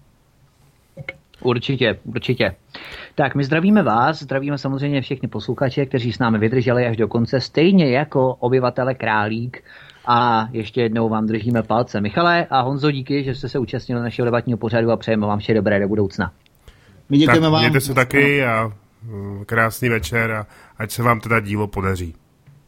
Určitě, určitě. Tak my zdravíme vás, zdravíme samozřejmě všechny posluchače, kteří s námi vydrželi až do konce, stejně jako obyvatele Králík a ještě jednou vám držíme palce. Michale a Honzo, díky, že jste se účastnili našeho debatního pořadu a přejeme vám vše dobré do budoucna. My děkujeme tak, vám. Mějte se taky a krásný večer a ať se vám teda dílo podaří.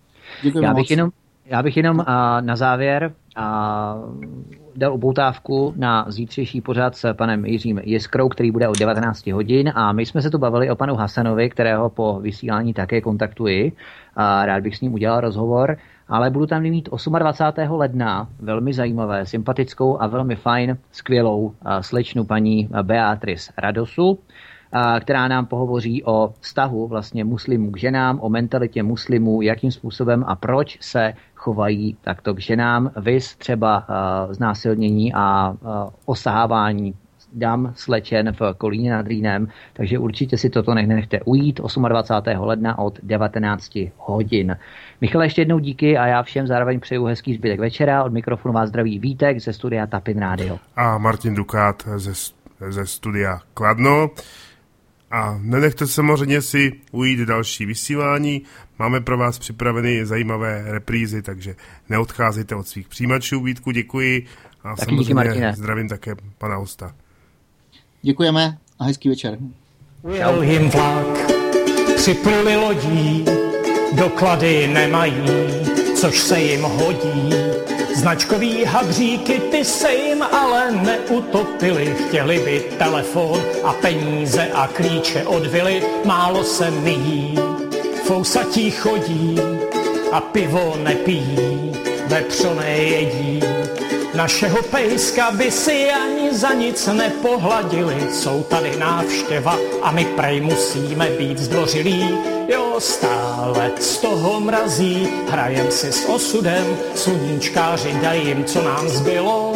Já bych jenom, já bych jenom a, na závěr a, dal upoutávku na zítřejší pořad s panem Jiřím Jiskrou, který bude od devatenáct hodin a my jsme se tu bavili o panu Hasanovi, kterého po vysílání také kontaktuji a rád bych s ním udělal rozhovor, ale budu tam mít dvacátého osmého ledna velmi zajímavé, sympatickou a velmi fajn, skvělou a, slečnu paní Beatrice Radosu, a, která nám pohovoří o vztahu vlastně muslimů k ženám, o mentalitě muslimů, jakým způsobem a proč se chovají takto k ženám, viz třeba uh, znásilnění a uh, osahávání dam slečen v Kolíně nad Rýnem, takže určitě si toto nechte ujít dvacátého osmého ledna od devatenáct hodin. Michale, ještě jednou díky a já všem zároveň přeju hezký zbytek večera. Od mikrofonu vás zdraví Vítek ze studia Tapin Radio. A Martin Dukát ze, ze studia Kladno. A nenechte samozřejmě si ujít další vysílání. Máme pro vás připraveny zajímavé reprízy, takže neodcházejte od svých přijímačů. Vítku, děkuji. A taky samozřejmě díky, Martine. Zdravím také pana hosta. Děkujeme a hezký večer. Ujel jim vlak, připluli lodí, doklady nemají, což se jim hodí. Značkový habříky ty se jim ale neutopili, chtěli by telefon a peníze a klíče od vily, málo se míjí. Fousatí chodí a pivo nepijí, vepřo nejedí. Našeho pejska by si ani za nic nepohladili, jsou tady návštěva a my prej musíme být zdvořilí. Jo, stále z toho mrazí, hrajem si s osudem, sluníčkáři dají jim, co nám zbylo.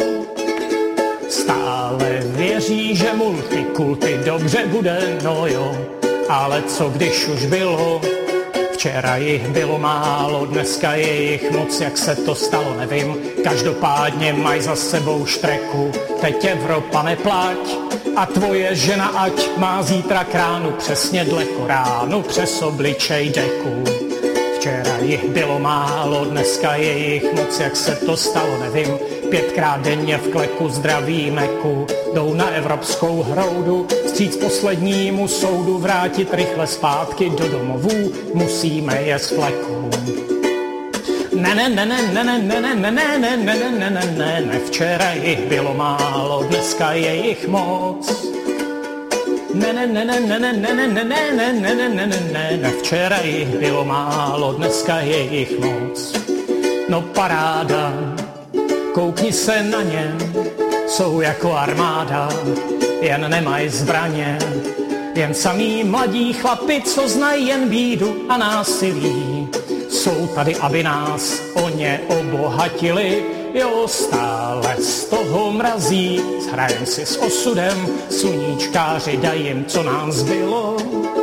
Stále věří, že multikulty dobře bude, no jo, ale co když už bylo? Včera jich bylo málo, dneska je jich moc, jak se to stalo, nevím. Každopádně maj za sebou štreku, teď Evropa neplať. A tvoje žena ať má zítra kránu, přesně dle Koránu, přes obličej deku. Včera jich bylo málo, dneska je jich moc, jak se to stalo, nevím. Pětkrát denně v kleku zdraví meku, jdou na evropskou hroudu, vstříc poslednímu soudu, vrátit rychle zpátky do domovů, musíme je z fleku. Ne, ne, ne, ne, ne, ne, ne, ne, ne, ne, ne, ne, ne, ne, ne, ne, včera jich bylo málo, dneska je jich moc. Ne, ne, ne, ne, ne, ne, ne, ne, ne, ne, ne, ne, ne, ne, ne, ne, včera jich bylo málo, dneska je jich moc. No paráda, koukni se na ně, jsou jako armáda, jen nemají zbraně, jen samý mladí chlapi, co znají jen bídu a násilí. Jsou tady, aby nás o ně obohatili, jo, stále z toho mrazí, hrajem si s osudem, sluníčkáři dají jim, co nám zbylo.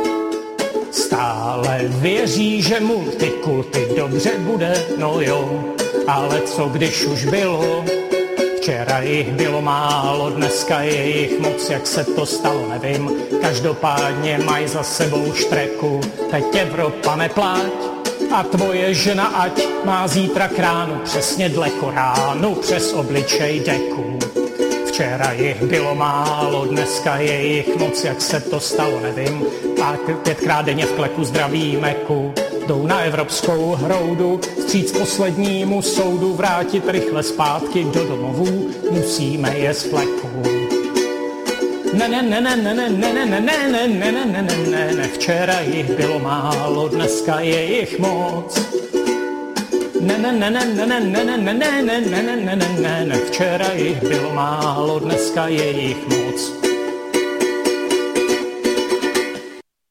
Stále věří, že multikulty dobře bude, no jo, ale co když už bylo? Včera jich bylo málo, dneska je jich moc, jak se to stalo, nevím. Každopádně mají za sebou štreku, teď Evropa neplať. A tvoje žena ať má zítra kránu, přesně dle Koránu, přes obličej deku. Včera jich bylo málo, dneska je jich moc, jak se to stalo, nevím. A pětkrát denně v kleku zdraví meku, jdou na evropskou hroudu, vstříc poslednímu soudu, vrátit rychle zpátky do domovů, musíme je z fleku. Ne, ne, ne, ne, ne, ne, ne, ne, ne, ne, ne, ne, ne, ne, ne, ne, včera jich bylo málo, dneska je jich moc. Ne, ne, ne, ne, ne, ne, ne, ne, ne, ne, ne, ne, ne, ne, ne, ne, včera jich bylo málo, dneska je jich moc.